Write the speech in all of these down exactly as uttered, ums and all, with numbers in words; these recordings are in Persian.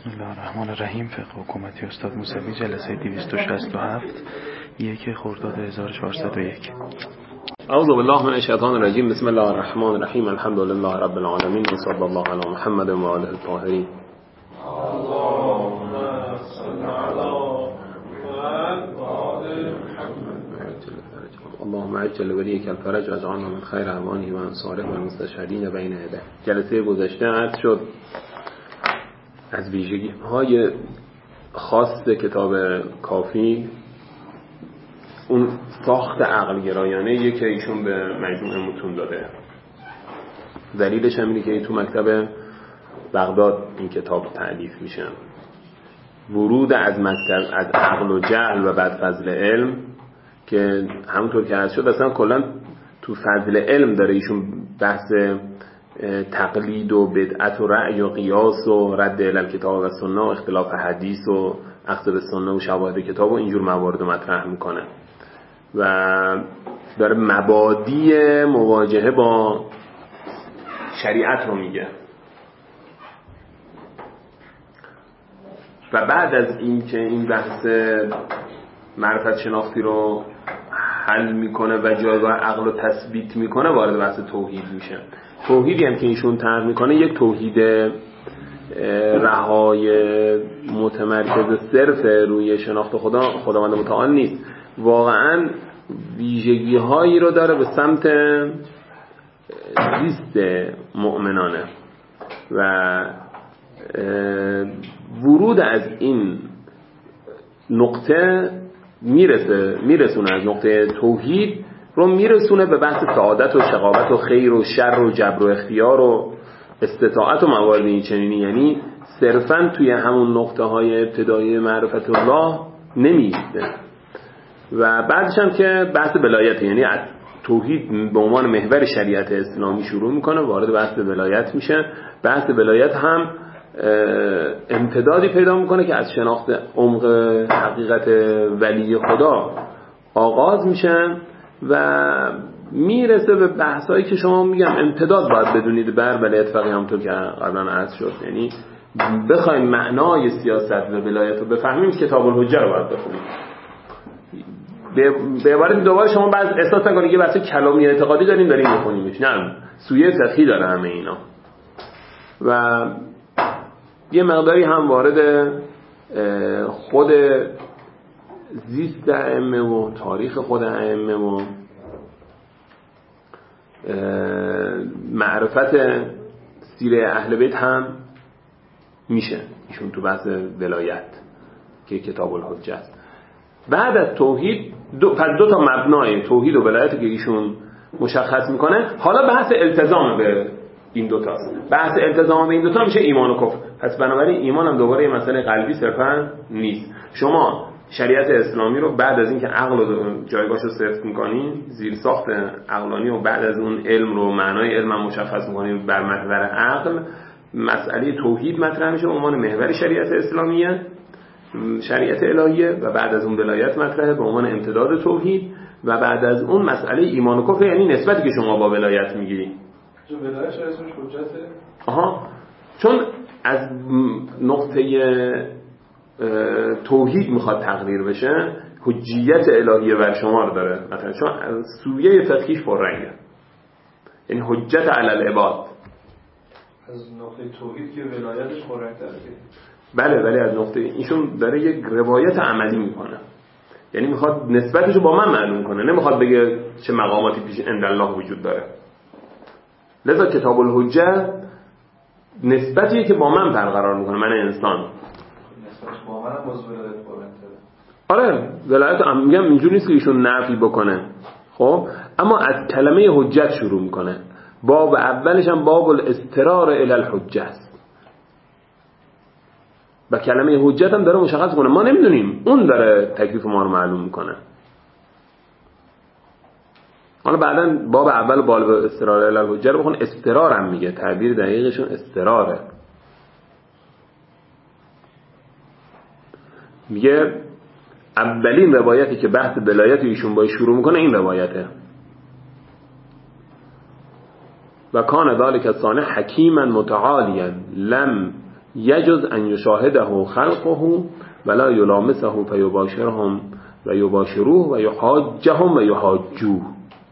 بسم الله الرحمن الرحیم. فقه حکومتی استاد موسوی، جلسه دویست و شصت و هفت، یک خرداد هزار و چهارصد و یک. اعوذ بالله من الشیطان الرجیم. بسم الله الرحمن الرحیم. الحمد لله رب العالمین و صلی الله علی محمد و آله الطاهرین. اللهم صل علی اللهم عجل ولیک الفرج و اجعلنا من خیر اعوانه و انصاره و المستشهدین بین یدیه. جلسه گذشته عرض شد از ویژگی‌های خاص کتاب کافی اون ساخت عقل گرایانه که ایشون به مجموعه متون داده. دلیلش هم اینه که تو مکتب بغداد این کتاب تألیف میشه. ورود از مکتب از عقل و جهل و بعد فضل علم که همونطور که عرض شد اصلا کلا تو فضل علم داره ایشون بحث تقلید و بدعت و رأی و قیاس و رد الی الکتاب و سنت و اختلاف حدیث و اخذ به سنت و شواهد کتاب و اینجور موارد مطرح میکنه و داره مبادی مواجهه با شریعت رو میگه. و بعد از این که این بحث معرفت شناختی رو حل میکنه و جایگاه عقل رو تثبیت میکنه وارد بحث توحید میشه. توحیدی هم که ایشون طرح میکنه یک توحید رهای متمرکز صرف روی شناخت خدا خداوند متعال نیست، واقعا ویژگی هایی رو داره به سمت زیست مؤمنانه و ورود از این نقطه میرسه میرسونه از نقطه توحید رو میرسونه به بحث سعادت و شقاوت و خیر و شر و جبر و اختیار و استطاعت و موارد این چنینی. یعنی صرفاً توی همون نقطه های ابتدایی معرفت الله نمیسته. و بعدش هم که بحث ولایت، یعنی از توحید به عنوان محور شریعت اسلامی شروع میکنه، وارد بحث ولایت میشه. بحث ولایت هم امتدادی پیدا میکنه که از شناخت عمق حقیقت ولی خدا آغاز میشه و میرسه به بحثایی که شما میگم امتداد باید بدونید بر ولایت فقیه، همونطور که قبلا عرض شد. یعنی بخوایم معنای سیاست و ولایت رو بفهمیم کتاب الحجه رو باید بخونیم. به عبارت دوباره شما بعض احساس نکنید که بحث کلامی اعتقادی داریم داریم میخونیمش، نه، سویه فقهی داره همه اینا. و یه مقداری هم وارد خود زیست ائمه و تاریخ خود ائمه و معرفت سیره اهل بیت هم میشه ایشون تو بحث ولایت که کتاب الحجه است. بعد از توحید دو پس دو تا مبنای توحید و ولایت که ایشون مشخص میکنه. حالا بحث التزام به این دو تاست. بحث التزام به این دو تا میشه ایمان و کفر. پس بنابراین ایمان هم دوباره یه مسئله قلبی صرفا نیست. شما شریعت اسلامی رو بعد از اینکه عقل رو جایگاهش رو صفر می‌کنین، زیر ساخت عقلانی و بعد از اون علم رو معنای علم هم مشخص می‌کنین بر محور عقل، مسئله توحید مطرح میشه به عنوان محور شریعت اسلامیه، شریعت الهیه، و بعد از اون ولایت مطرحه به عنوان امتداد توحید، و بعد از اون مسئله ایمان و کفر، یعنی نسبتی که شما با ولایت میگیری. چون ولایت اسمش حجته. آها، چون از نقطه توحید میخواد تقریر بشه، حجیت الهیه بر شما رو داره مثلا، چون از سویه فقهیش پررنگه، یعنی حجت علی العباد. از نقطه توحید که ولایتش پررنگ‌تره. بله، ولی از نقطه ایشون داره یک روایت عملی میکنه، یعنی میخواد نسبتش رو با من معلوم کنه، نمیخواد بگه چه مقاماتی پیش عند الله وجود داره. لذا کتاب الحجه نسبتیه که با من برقرار میکنه، من انسان. با منم باز ولایت پررنگ‌تره. آره، ولایت هم میگم اینجوری نیست که ایشون نفی بکنه، خب، اما از کلمه حجت شروع میکنه. باب اولش هم باب الاضطرار الی الحجه است و کلمه حجت هم داره مشخص کنه، ما نمیدونیم، اون داره تکلیف ما رو معلوم میکنه. حالا بعداً باب اول باب الاضطرار الی الحجه رو بخون، اضطرار هم میگه، تعبیر دقیقشون اضطراره. میگه اولین روایتی که بحث ولایت ایشون با شروع میکنه این روایته. و کان ذلک الصانع حکیما متعالیا لم یجز ان یشاهده خلقه ولا یلامسه فیباشرهم و یباشروه و یحاجهم و یحاجوه.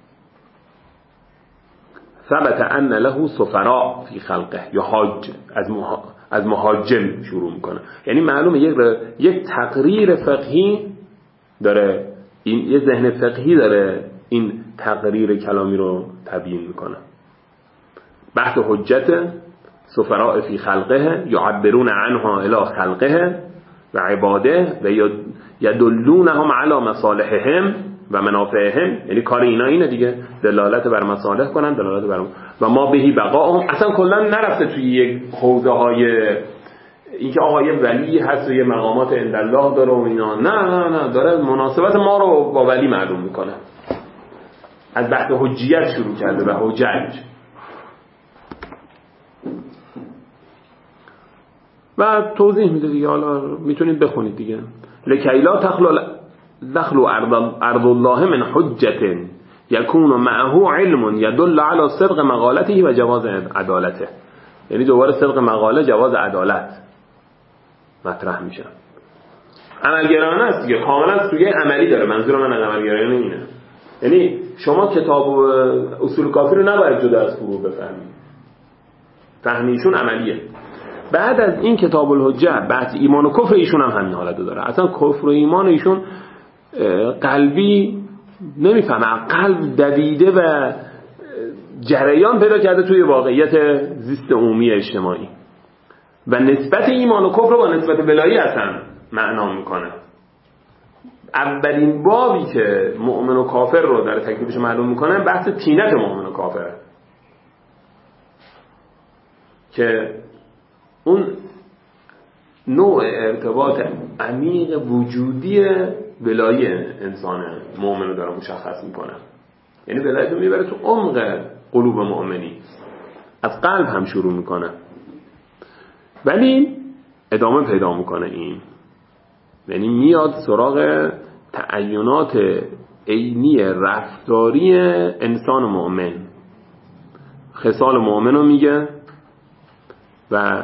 ثبت ان له سفراء فی خلقه. یحاج از مها... از محاجم شروع میکنه، یعنی معلومه یک ر... یک تقریر فقهی داره، این یه ذهن فقهی داره این تقریر کلامی رو تبیین میکنه. بحث حجت سفراء فی خلقه یعبرون عنها الی خلقه و عباده و یدلونهم علی مصالحهم و منافعهم، یعنی کار اینا اینه دیگه، دلالت بر مصالح کنن، دلالت بر و ما بهی بقاهم. اصلا کلا نرفته توی یک حوزه های اینکه آقا یه ولی هست و یه مقامات عند الله داره و اینا، نه نه نه، داره مناسبت ما رو با ولی معلوم میکنه. از بحث حجیت شروع کرده و حجج و توضیح میده دیگه، حالا میتونید بخونید دیگه. لکیلا تخلو دخلو ارض الله من حجت یکون معه علم یدل علی صدق مقالته و جواز عدالته، یعنی دوباره صدق مقاله جواز عدالت مطرح میشه. عملگرایانه است دیگه، کاملا سویه عملی داره. منظور من از عملگرایانه اینه، یعنی شما کتاب و اصول کافی رو نباید جدا از فروع بفهمید، فهمیشون عملیه. بعد از این کتاب الحجه بحث ایمان و کفر ایشون هم همین حالت داره. اصلا کفر و ایمان ایشون قلبی نمیفهمه، قلب دویده و جریان پیدا کرده توی واقعیت زیست عمومی اجتماعی و نسبت ایمان و کفر رو با نسبت ولایی اصلا معنا میکنه. اولین بابی که مؤمن و کافر رو در تکلیفش معلوم میکنه بحث طینت مؤمن و کافره، که اون نوع ارتباط عمیق وجودی ولایی انسان مؤمن رو داره مشخص میکنه. یعنی ولایت رو میبره تو عمق قلوب مؤمنی، از قلب هم شروع میکنه، ولی ادامه پیدا میکنه این، یعنی میاد سراغ تعینات عینی رفتاری انسان مؤمن، خصال مؤمن رو میگه و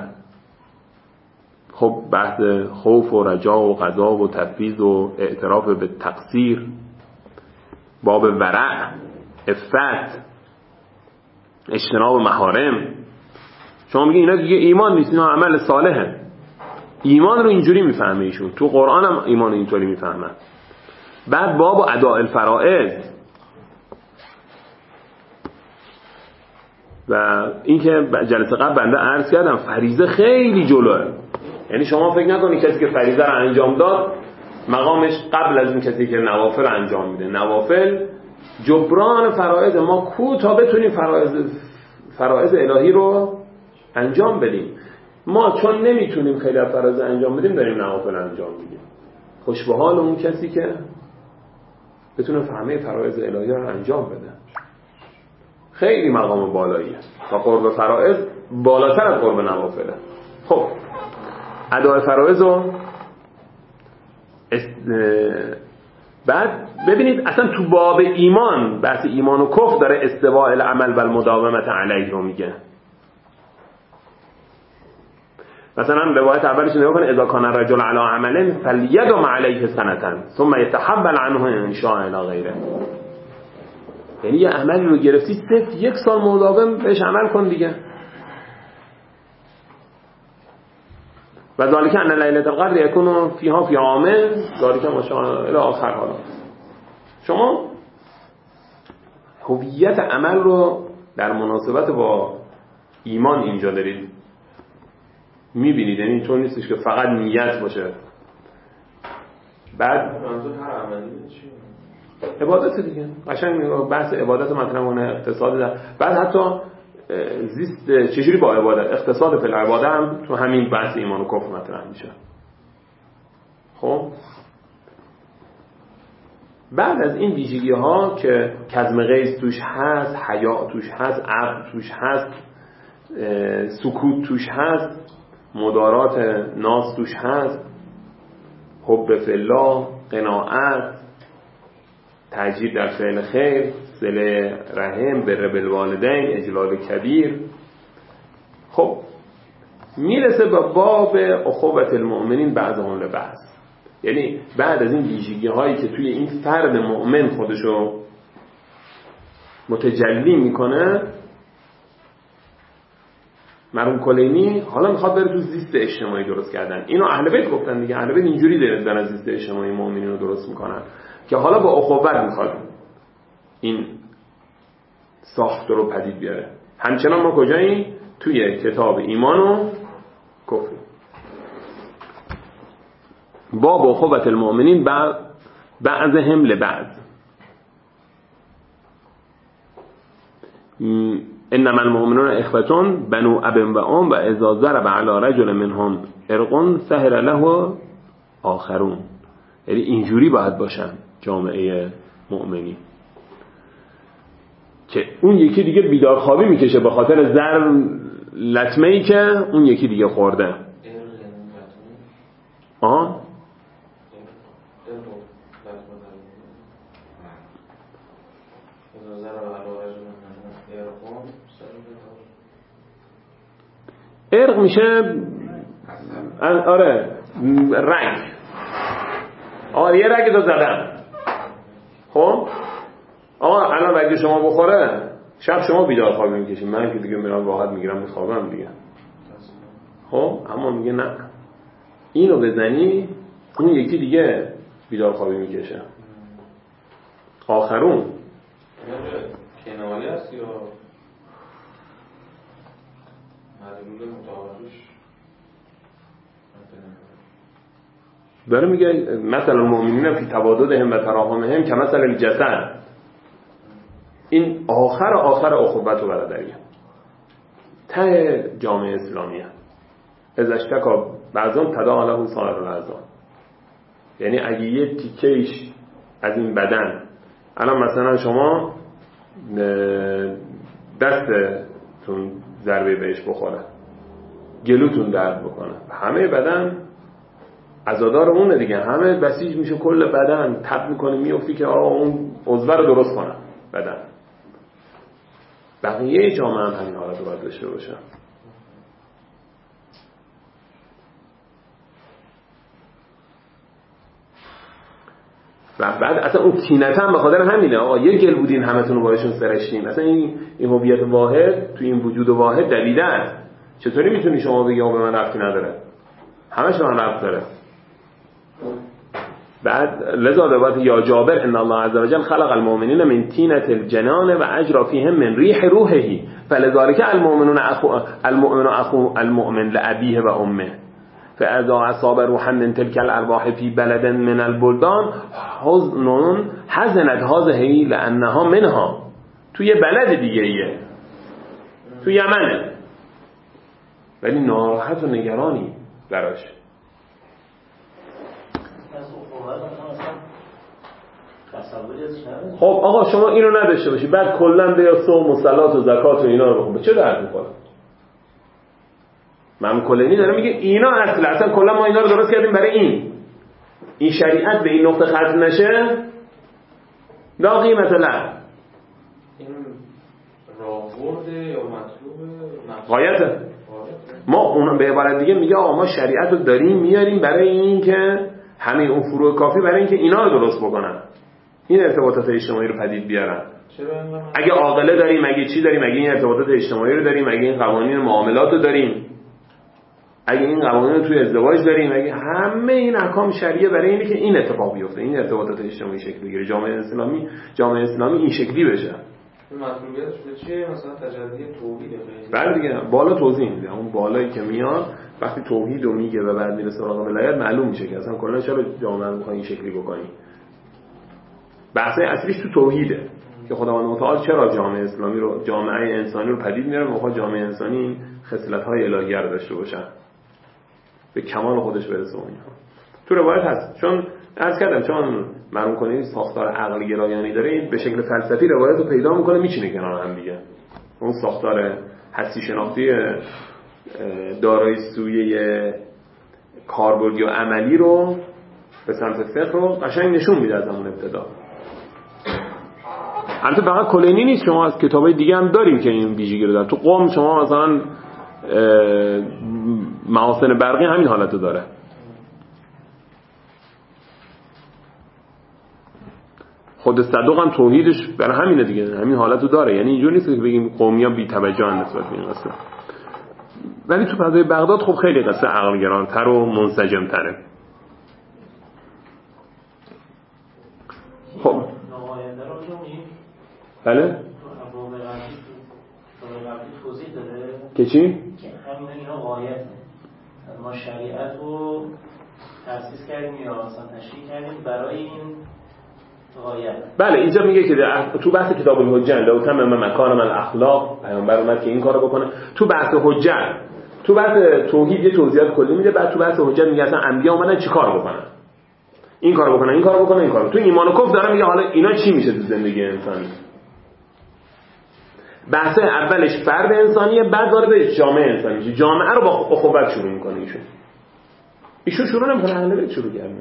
خب بحث خوف و رجا و قضا و تفویض و اعتراف به تقصیر، باب ورع، عفت، اجتناب محارم. شما میگین اینا دیگه ایمان نیست، اینا عمل صالحه. ایمان رو اینجوری میفهمه ایشون، تو قرآن هم ایمان رو اینطوری میفهمه. بعد باب اداء الفرائض و این که جلسه قبل بنده عرض کردم فریضه خیلی جلوه، یعنی شما فکر نکنید کسی که فریضه رو انجام داد مقامش قبل از این کسی که نوافل انجام میده. نوافل جبران فرائض ما کو تا بتونیم فرائض فرائض الهی رو انجام بدیم. ما چون نمیتونیم خیلی از فرائض انجام بدیم داریم نوافل انجام میدیم. خوش به حال اون کسی که بتونه فهمه فرائض الهی رو انجام بده. خیلی مقام بالاییه و قرب فرائض بالاتر از قرب نوافله. خب ادای فرائض رو است... بعد ببینید اصلا تو باب ایمان بحث ایمان و کفر داره استواء العمل و المداومت علیه رو میگه. مثلا روایت اولش نگاه کنه اذا کان الرجل علی عمل فلیدم علیه سنة ثم یتحول عنه ان شاء الی غیره. یعنی یه عملی رو گرفتی صرف یک سال مداوم بهش عمل کن دیگه. و ذالک ان لیلة القدر یکون فیها فی عامه ذالک ماشاءالله الی آخر. حالا شما هویت عمل رو در مناسبت با ایمان اینجا دارید میبینید، یعنی اینطور نیستش که فقط نیت باشه. بعد منظور هر عملی چیه؟ عبادت دیگه، قشنگ بحث عبادت مطرح کنه، اقتصاد ده. بعد حتی زیست چجوری با عبادت، اقتصاد فی العباده هم تو همین بحث ایمان و کفر مطرح میشه. خب بعد از این ویژگی ها که کظم غیظ توش هست، حیا توش هست، عفو توش هست، سکوت توش هست، مدارات ناس توش هست، حب فی الله، قناعت، تأجیل در فعل خیر، صله رحم، بر بالوالدین، اجلال کبیر. خب میرسه به باب اخوة المؤمنین بعضهم لبعض، یعنی بعد از این ویژگی هایی که توی این فرد مؤمن خودشو متجلی میکنه، مرحوم کلینی حالا میخواد بره تو زیست اجتماعی درست کردن. اینو اهل بیت گفتن دیگه، اهل بیت اینجوری دارن زیست اجتماعی مؤمنین رو درست میکنن که حالا با اخوت میخواد این ساخت رو پدید بیاره. همچنان ما کجاییم؟ توی کتاب ایمان و کفر. باب اخوة المؤمنین بعضهم لبعض. انما المؤمنون اخوة بنو اب و ام و اذا ضرب علی رجل منهم عرق سهر له آخرون. یعنی اینجوری باید باشن جامعه مؤمنی که اون یکی دیگه بیدارخوابی میکشه به خاطر زر لطمه ای که اون یکی دیگه خورده. آه ارق میشه آره رنگ. آره یه رنگ تو زدن. خب آقا الان رنگ شما بخوره شب شما بیدار خوابی میکشید، من که دیگه میرم راحت میگیرم میخوابم دیگه. خب اما میگه نه، اینو بزنی اون یکی دیگه بیدار خوابی میکشه. آخرون کنایه است یا مدلول مطابقش داره میگه مثلا المؤمنین فی تبادلهم و تراحمهم کمثل الجسد. این آخر آخر اخوت و برادریه ته جامعه اسلامیه. از اشتکا بعضان تداعی له سایر الاعضاء، یعنی اگه یه تیکهش از این بدن، الان مثلا شما دستتون ضربه بهش بخوره، گلوتون درد بکنه، همه بدن عزادار اونه دیگه، همه بسیج میشه، کل بدن تب میکنه میافتی که آقا اون عضو رو درست کنه بدن. بقیه جامعه هم همین حالت رو باید داشته باشه. و بعد اصلا اون تینت هم به خاطر همینه آقا یه گل بودین همتون رو باشون سرشتین. اصلا این این هویت واحد تو این وجود واحد دویده است. چطوری میتونی شما بگی آقا به من ربطی نداره؟ همش به من ربط داره. بعد لذا روایت یا جابر ان الله عز وجل خلق المؤمنین من طینة الجنان و اجرا فیهم من ریح روحه فلذلك المؤمنون اخو المؤمن اخو المؤمن لابیه و امه فاذا اصاب روحا من تلك الارواح في بلد من البلدان حزن حزنت هذه لانها منها. توی بلد دیگه ایه، تو یمنه، ولی ناراحت و نگرانی براش. خب آقا شما اینو نداشته باشی بعد کلا به صوم و صلات و زکات و اینا رو بخون، به چه درد میخوره؟ من کلینی داره میگه اینا اصلا اصلا کلا ما اینا رو درست کردیم برای این این شریعت به این نقطه ختم نشه لا قیمت له. این راهبرد یا مطلوب غایته. ما اون به عبارت دیگه میگه آقا ما شریعت رو داریم میاریم برای این که همین اون فروع کافی برای اینکه اینا رو درست بکنن، این ارتباطات اجتماعی رو پدید بیارن. اگه عاقله داریم، اگه چی داریم، اگه این ارتباطات اجتماعی رو داریم، اگه این قوانین معاملات رو داریم، اگه این قوانین رو توی ازدواج داریم، اگه همه این احکام شرعیه برای اینه که این اتفاق بیفته، این ارتباطات اجتماعی شکل بگیره، جامعه اسلامی جامعه اسلامی این شکلی بشه. مطلوبیتش به چیه؟ مثلا تجلی توحید. بله دیگه بالا توضیح میده، اون بالایی که میاد وقتی توحید رو میگه و بعد میره سراغ ولایت معلوم میشه که اصلا کلا چرا جامعه رو میخواد این شکلی بکنی. بحث اصلیش تو توحیده که خداوند متعال چرا جامعه اسلامی رو، جامعه انسانی رو پدید میاره، میخواد جامعه انسانی این خصلت‌های الهیه رو داشته باشه، به کمال خودش برسه. اونها تو روایت هست، چون عرض کردم چون مرحوم کنی ساختار عقل گرایانی داره، این به شکل فلسفی روایت رو پیدا میکنه میچینه کنار هم دیگه. اون ساختار هستی شناختی دارای سویه کاربردی و عملی رو به سمت فقه رو قشنگ نشون میده از همون ابتدا. البته فقط کلینی نیست، شما از کتابای دیگه هم داریم که این ویژگی رو داره. تو قم شما مثلا محاسن برقی همین حالتو داره. خود صدوق هم توحیدش برای همینه دیگه، همین حالتو داره. یعنی اینجوری نیست که بگیم قومی‌ها بی توجه نسبت به این قصه. ولی تو فضای بغداد خب خیلی قصه عقلگران‌تر و منسجم‌تره. خب بله که چی؟ که همین اینا غایت ما شریعت رو تأسیس کردیم یا اصلا تشریح کردیم برای این غایت. بله اینجا میگه که تو بحث کتاب الحجه لو تمم مکارم الاخلاق پیامبر اومد که این کارو بکنه. تو بحث حجه تو بحث توحید یه توضیحات کلی میده، بعد تو بحث حجه میگه اصلا انبیا اومدن چیکار بکنن، این کارو بکنن این کارو بکنن این کارو. تو ایمان و کفر داره میگه حالا اینا چی میشه تو زندگی انسانی. بحث اولش فرد انسانیه، بعد داره به جامعه انسانی میشه. جامعه رو با اخوت شروع میکنه ایشون. ایشون شروع نمیکنه، اهل بیت شروع کردن.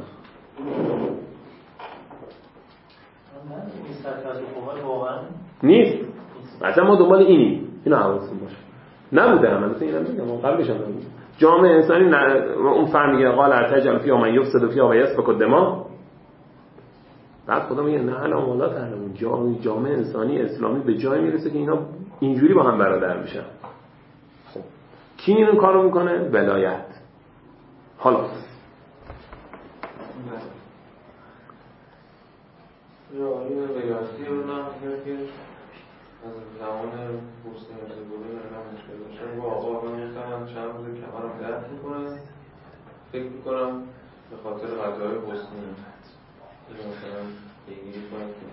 نیست. مثلا ما دنبال اینی. اینو حواستون باشه. نبوده هم مثلا اینم میگم قبلش هم نبوده. جامعه انسانی ن... اون فرد میگه قال ارتجل فیها من یفسد فیها و یسفک الدماء. بعد خدا میگه نه الان والا تعلمون جامعه جامعه انسانی اسلامی به جای میرسه که اینا اینجوری با هم برادر میشن. خب کی اینو کارو میکنه؟ ولایت. حالا یا آیه ولایتی رو نام کرد که از زمان حسین ارزگولی نام مشکل داشتن با آقا آقا میختن چند روز کمرم درد میکنن فکر میکنم به خاطر قضای حسین این مثلا بگیری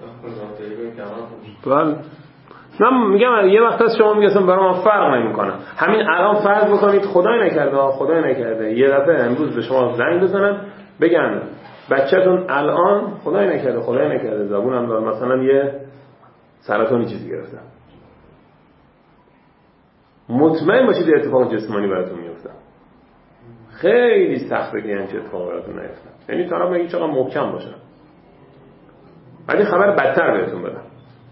کنید بله من میگم یه وقت از شما میگم برای من فرق نمیکنه. همین الان فرض بکنید خدای نکرده خدای نکرده یه دفعه امروز به شما زنگ بزنن بگن بچه‌تون الان خدای نکرده خدای نکرده زبونم داره مثلا یه سرطانی چیزی گرفته، مطمئن باشید یه اتفاق جسمانی براتون میفته. خیلی سخته که همچین اتفاق براتون نیفته. یعنی طرف میگه چقدر محکم باشه ولی خبر بدتر بهتون بدن.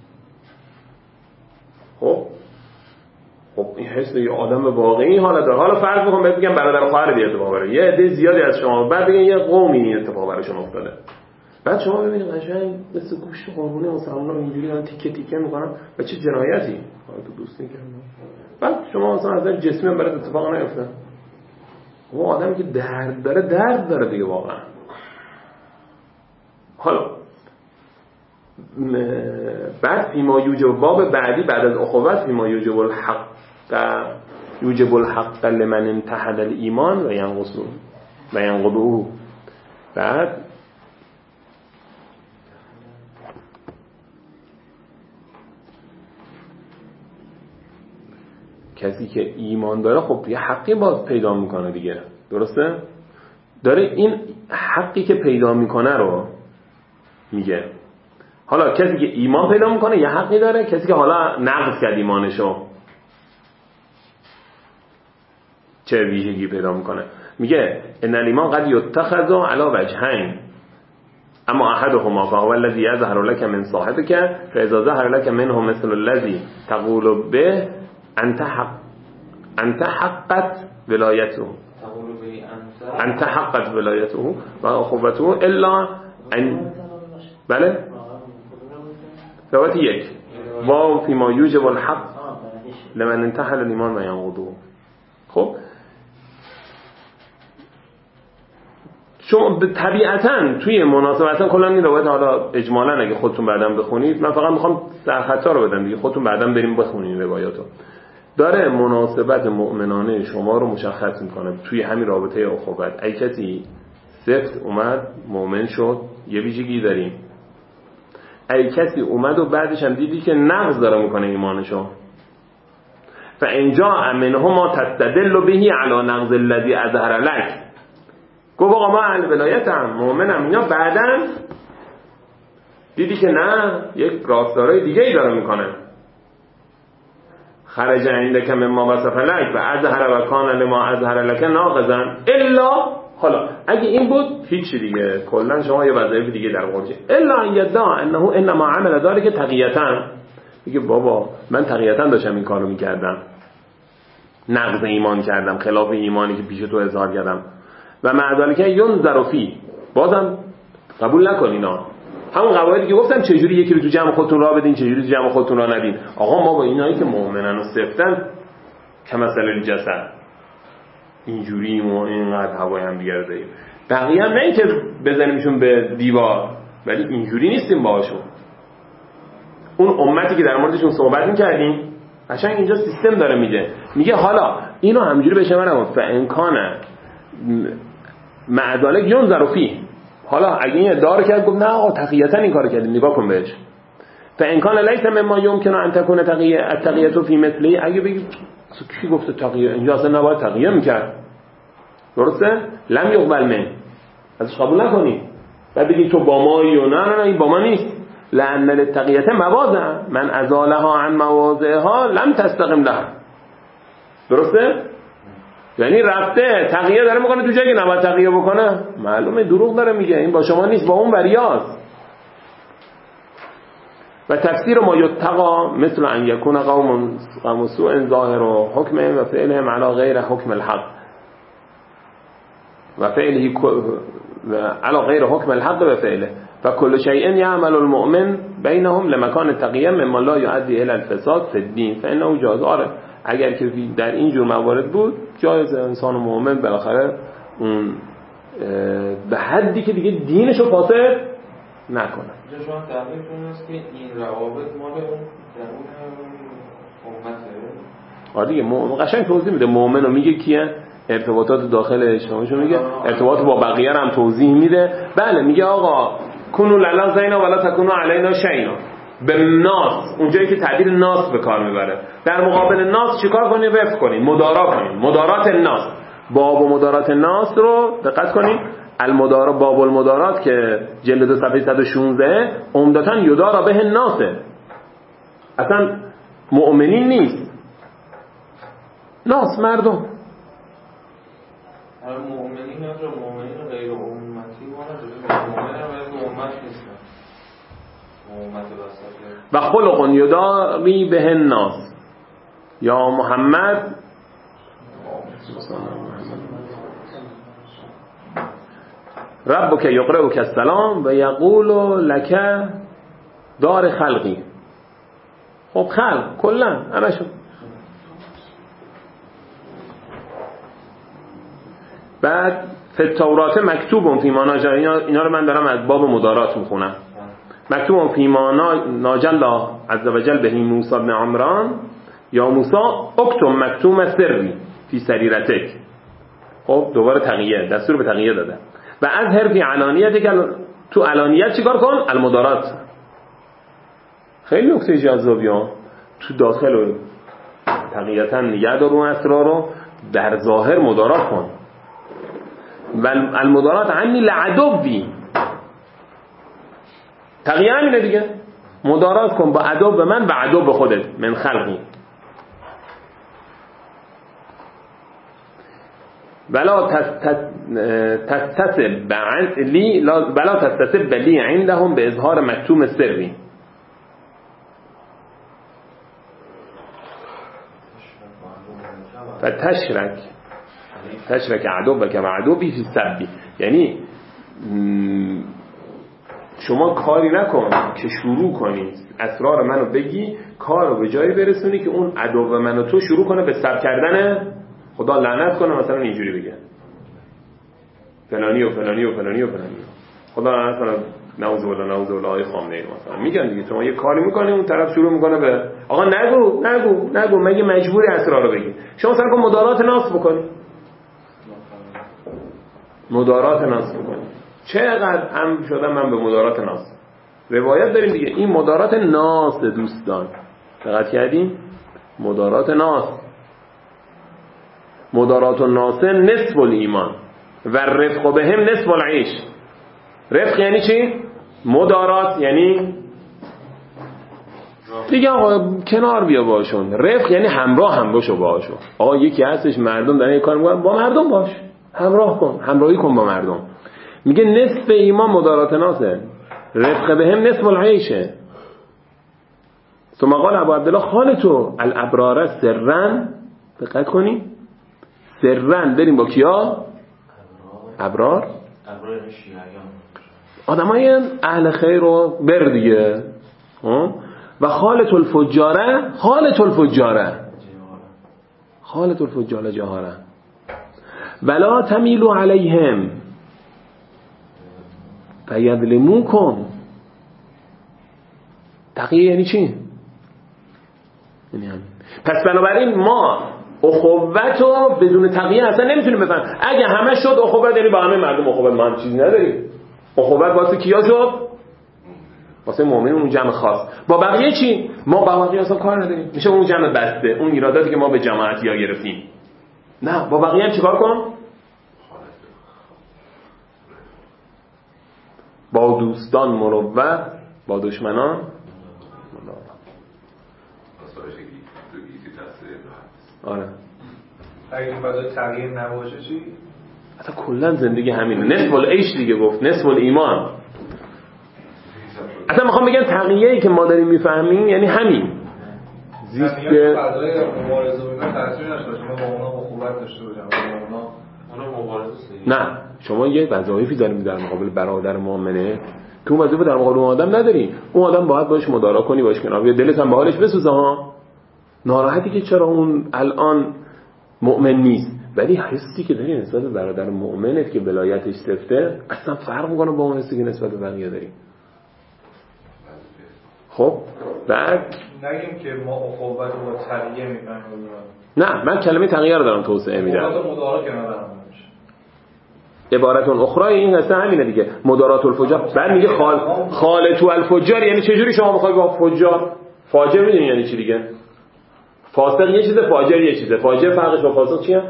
خب خب این حس یه آدم واقعی حالا داره. حالا فرض بکن بهت بگم برادر خواهر دی اتفاق بره، یه عده زیادی از شما بعد بگن یه قومی این اتفاق براشون افتاده، بعد شما ببینید قشنگ مثل گوشت قربونه مسلمان‌ها اینجوری دارن تیکه تیکه میکنن و چه جنایتی حالا تو دوست نکردن. بعد شما مثلا از این جسمی هم برات اتفاق نیفته. اون آدمی که درد داره درد داره دیگه واقعا. حالا بعد فیما یوجب باب بعدی بعد از اخوت فیما یوجب الحق یوجب الحق لمن انتحل الایمان و ینقصه و ینقضه. بعد کسی که ایمان داره خب یه حقی باز پیدا میکنه دیگه، درسته؟ داره این حقی که پیدا میکنه رو میگه. حالا کسی که ایمان پیدا میکنه یه حقی داره، کسی که حالا نقض کرد ایمانشو چه ویژگی پیدا میکنه؟ میگه ان الایمان قد یتخذ علی وجهین اما احدهما فهو الذی یظهر لك من صاحبك فاذا ظهر لك منه مثل الذی تقول به انت حق انت حقت ولایته انت حقت ولایته و اخوته الا ان بله روایت یک واو فیما یوجب الحق لمن انتحل الایمان و ینقضه. خب شما طبیعتاً توی مناسبتاً کلا این روایت حالا اجمالاً اگه خودتون بعداً بخونید، من فقط میخوام سرخطا رو بدم دیگه، خودتون بعداً بریم بخونید روایاتو، داره مناسبت مؤمنانه شما رو مشخص میکنه توی همین رابطه اخوت. ای کسی سفت اومد مؤمن شد یه ویژگی داریم، ای کسی اومد و بعدش هم دیدی که نقض داره میکنه ایمانشو فانجا منهما تستدل بهی علی نقض الذی اظهر لک. گفت آقا ما اهل ولایتم مؤمنم اینا، بعداً دیدی که نه یک راستارای دیگه ای داره میکنه. خرج عندك مما وصف لك و اظهر و کان لما اظهر لك ناقضا الا. حالا اگه این بود هیچ دیگه کلا شما یه وظایف دیگه در قرچه الا ان یدعا انه انما عمل ذلك تقیتا. میگه بابا من تقیتا داشتم این کارو میکردم، نقض ایمان کردم، خلاف ایمانی که پیش تو اظهار کردم. و معذالک ینظر فی، بازم قبول نکن اینا. همون قواعدی که گفتم چجوری یکی رو تو جمع خودتون راه بدین، چجوری تو جمع خودتون راه ندین. آقا ما با اینایی که مؤمنن و صفتن کمثل الجسد اینجوری ما اینقدر هوای هم دیگه رو داریم. بقیه هم نه اینکه بزنیمشون به دیوار، ولی اینجوری نیستیم باهاشون. اون امتی که در موردشون صحبت می‌کردیم قشنگ اینجا سیستم داره میده، میگه حالا اینو همجوری بشه منم فانکانه معذالک ینظر فی. حالا اگه این ادعا رو کرد گفت نه آقا تقیتا این کارو کردیم، نگاه کن بهش. فانکان لیس مما یمکن ان تکون تقیه التقیه فی مثله، اگه بگی کی گفته تقیه، اینجا اصلا نباید تقیه میکرد، درسته؟ لم یقبل من، ازش قبول نکنی. بعد بگی تو با مایی و نه نه نه این با ما نیست. لأن التقیه مواضع من ازالها عن مواضعها لم تستقم لها، درسته؟ یعنی رفته تقیه داره میکنه تو جایی که نباید تقیه بکنه، معلومه دروغ داره میگه، این با شما نیست، با اون وریاست. و تفسیر ما یتقا مثل ان یکون قوم قوم سوء ظاهر و حکمهم و فعلهم علی غیر حکم الحق و فعله علی غیر حکم الحق و فعله و کل شیء یعمل المؤمن بینهم لمکان التقیه مما لا یؤدی الی الفساد فی الدین فانه جاز. آره اگر که در این جور موارد بود جایز انسان و مؤمن بالاخره اون به حدی که دیگه دینشو فاسد نکنه. اینجا شما تحقیقتون است که این روابط مال اون درون امته. آره دیگه قشنگ توضیح میده. مؤمن رو میگه کیه، ارتباطات داخل اجتماعیشو میگه، ارتباط با بقیه هم توضیح میده. بله میگه آقا کنوا لله زینا ولا تکونوا علینا شیئا. به ناس، اونجایی که تعبیر ناس به کار میبره، در مقابل ناس چیکار کنیم؟ وفق کنیم، مدارا کنیم. مدارات الناس، باب و مدارات الناس رو دقت کنیم. المدارا باب المدارات که جلد دو صفحه صد و شانزده عمدتاً یدارا به الناس، اصلا مؤمنین نیست، ناس مردم. مؤمنین یا مؤمنین غیر امتی وارد مؤمنین غیر امت نیستن. و خلق یداری به الناس یا محمد ربک یقرئک السلام و یقول لک دار خلقی. خب خلق کلا همشون. بعد فی التورات مکتوب فی ما ناجل، اینا رو من دارم از باب مدارات میخونم. مکتوب فی ما ناجل الله عز وجل به موسی بن عمران یا موسی اکتم مکتوم سری فی سریرتک. خب دوباره تقیه، دستور به تقیه داده. و از حرفی علانیت که تو علانیت چیکار کن؟ المدارات. خیلی نکته جذابی ها. تو داخل و تقییتا نگه دار اون اسرار رو، در ظاهر مدارات کن. و المدارات عنی لعدوی، تقیه همینه دیگه، مدارات کن با عدو به من و عدو به خودت من خلقی. ولا تستسب لی ولا تستسب لی عندهم به اظهار مکتوم سری. فتشرک تشرک عدو بک و عدو بی فی سبی، یعنی شما کاری نکن که شروع کنی اسرار منو بگی، کارو به جایی برسونی که اون عدو منو تو شروع کنه به سب کردن، خدا لعنت کنه مثلا اینجوری بگه فلانی و فلانی و فلانی و فلانی، خدا لعنت کنه نعوذ بالله نعوذ بالله آقای خامنه ای مثلا میگن دیگه. شما یه کاری میکنی اون طرف شروع میکنه به آقا نگو نگو نگو، مگه مجبوری اسرار رو بگی؟ شما سر کن مدارات ناس بکنی، مدارات ناس بکنی. چقدر هم شدم من به مدارات ناس. روایت داریم دیگه، این مدارات ناس دوستان، دقت کردین؟ مدارات ناس، مدارات الناس نصف الایمان و رفق بهم نصف العیش. رفق یعنی چی؟ مدارات یعنی دیگه آقا کنار بیا باشون. رفق یعنی همراه هم باشو باشون. آقا یکی هستش مردم دارن یه کار میکنن، با مردم باش، همراه کن، همراهی کن با مردم. میگه نصف ایمان مدارات ناسه، رفق بهم نصف العیشه. ثم قال ابو عبدالله خالتو الابرار سرن دقت کنیم سرن بریم با کیا؟ ابرار ابرار شیعیان آدمای اهل خیر رو بر دیگه و خالت الفجاره خالت الفجاره خالت الفجاره جهاره ولا تمیلوا علیهم فیظلموکم. تقیه یعنی چی؟ یعنی همین. پس بنابراین ما اخوت رو بدون تقیه اصلا نمیتونیم بفهم. اگه همه شد اخوت یعنی با همه مردم اخوت، ما هم چیزی نداریم. اخوت واسه کیا شد؟ واسه مؤمنین اون جمع خاص. با بقیه چی؟ ما با بقیه اصلا کار نداریم. میشه اون جمع بسته، اون ایراداتی که ما به جماعت یا گرفتیم. نه، با بقیه هم چیکار کن؟ با دوستان مروت، با دشمنان آره. اگه فضای تغییر نباشه چی؟ اصلا کلا زندگی همینه. نصف العیش دیگه گفت، نصف الایمان. اصلا میخوام بگم تغییری که ما داریم میفهمیم یعنی همین زیست فضای مبارزه و اینا تاثیر نشه ما با اونا اخوت داشته باشیم با اونا اونا مبارزه. نه، شما یه وظایفی داریم در مقابل برادر مؤمنه که اون وظیفه در مقابل اون آدم نداری. اون آدم باید باش مدارا کنی، باش کنار بیای، دلت هم به حالش بسوزه ها. ناراحتی که چرا اون الان مؤمن نیست، ولی حسی که داری نسبت به برادر مؤمنت که ولایتش سفته اصلا فرق میکنه با اون حسی که نسبت به بقیه داری. خب بعد نگیم که ما اخوت رو با تغییر میفهمیم. نه، من کلمه تغییر رو دارم توسعه میدم. مدارا کنار هم عبارت اخرى این هسته همینه دیگه. مدارات الفجار. بعد میگه خال خالت الفجار یعنی چه جوری شما میخوای با فجار؟ فاجر میدونی یعنی چی دیگه؟ فاسق یه چیزه، فاجر یه چیزه. فاجر فرقش با فاسق چیه؟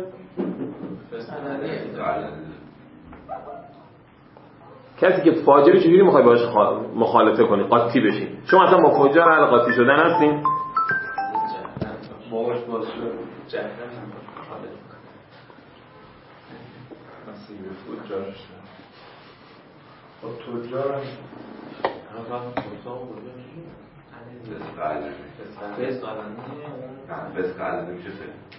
کسی که فاجری چجوری میخوای باش مخالفه کنی؟ قاطی بشی. شما اصلا با فجار اهل قاطی شدن هستین؟ باهاش باز شد جهنم خالد نصیب فجار شد. خب تجار هم هم فسق بوده چی؟ فسق قلبی فسق قلبی فسق قلبی میشه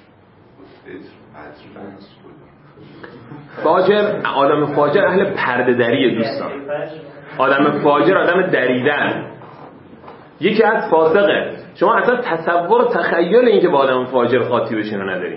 فاجر، آدم فاجر اهل پرده دریه دوستان. آدم فاجر آدم دریدن. یکی از فاسقه. شما اصلا تصور و تخیل این که با آدم فاجر قاطی بشین رو نداریم.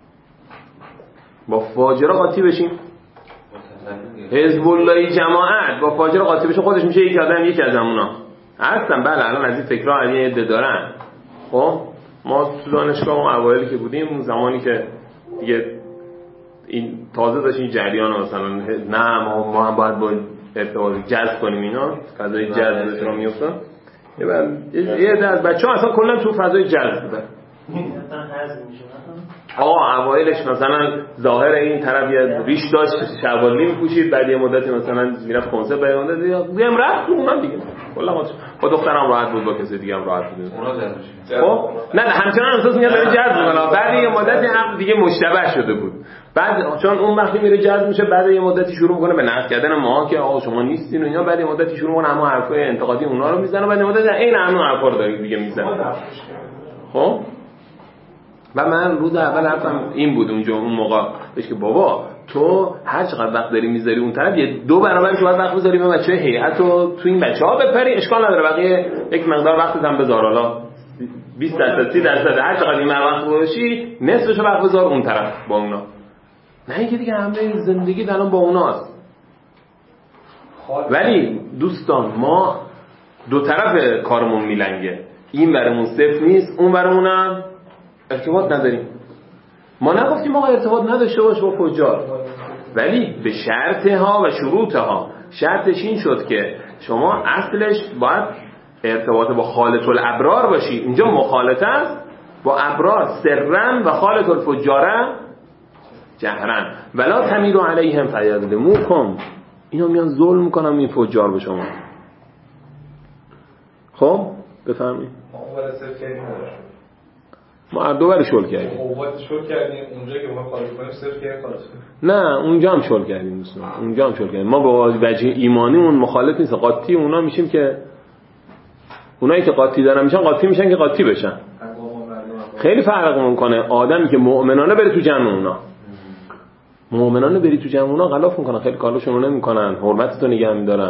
با فاجر قاطی بشین. حزب الله جماعت با فاجر قاطی بشه خودش میشه یک آدم، یکی از همونا هستن. بله الان از این فکرها از این عده دارن. خب ما تو دانشگاه اون اوایلی که بودیم، اون زمانی که دیگه این تازه داشت این جریان مثلا نه ما, ما هم باید با ارتباط جذب کنیم اینا فضای جذب رو میافتن. یه بعد یه عده از بچه‌ها اصلا کلا تو فضای جذب بودن. مثلا حزب میشه آقا اوایلش مثلا ظاهر این طرف یه ریش داشت، شلواری میپوشید، بعد یه مدتی مثلا میرفت کنسرت، بعد مدتی دیگه رفت اونم دیگه کلا ما با دخترم راحت بود، با کسی دیگه هم راحت بود. اونا جذب خب نه همچنان احساس میاد داره جذب میکنه. بعد یه مدتی هم دیگه مشتبه شده بود. بعد چون اون وقتی میره جذب میشه، بعد یه مدتی شروع میکنه به نقد کردن ما که آقا شما نیستین و اینا. بعد یه مدتی شروع میکنه همون حرفای انتقادی اونا رو میزنه، بعد یه مدتی این همون حرفا رو داره دیگه میزنه. خب و من روز اول حرفم این بود اونجا اون موقع بهش که بابا تو هر چقدر وقت داری میذاری اون طرف یه دو برابر تو وقت بذاری به بچه‌های هیئت و تو این بچه‌ها بپری، اشکال نداره بقیه یک مقدار وقت هم بذار، حالا بیست درصد سی درصد هر چقدر این وقت باشی نصفش وقت بذار اون طرف با اونا. نه اینکه دیگه همه زندگی الان با اوناست. ولی دوستان ما دو طرف کارمون میلنگه، این برمون صفر نیست، اون برمونم ارتباط نداریم. ما نگفتیم آقا ارتباط نداشته باش با فجار، ولی به شرطها و شروطها. شرطش این شد که شما اصلش باید ارتباط با خالط الابرار باشی. اینجا مخالطه است با ابرار سرن و خالط الفجاره جهرن. ولا تمیلوا علیهم فیظلموکم. اینا میان ظلم میکنن این فجار به شما. خب بفهمید ما اول صرف کردیم ما هر دو بر شل کردیم. قوت شل کردیم اونجا که ما خارج کنیم صرف کردیم خارج کنیم. نه اونجا هم شل کردیم دوستان، اونجا هم شل کردیم. ما با وجه ایمانی اون مخالف نیست. قاطی اونا میشیم که اونایی که قاطی دارن میشن قاطی میشن که قاطی بشن. خیلی فرق میکنه آدمی که مؤمنانه بره تو جمع اونا. مؤمنانه بری تو جمع اونا غلاف میکنن، خیلی کارشون رو نمیکنن، حرمتتو نگه میدارن.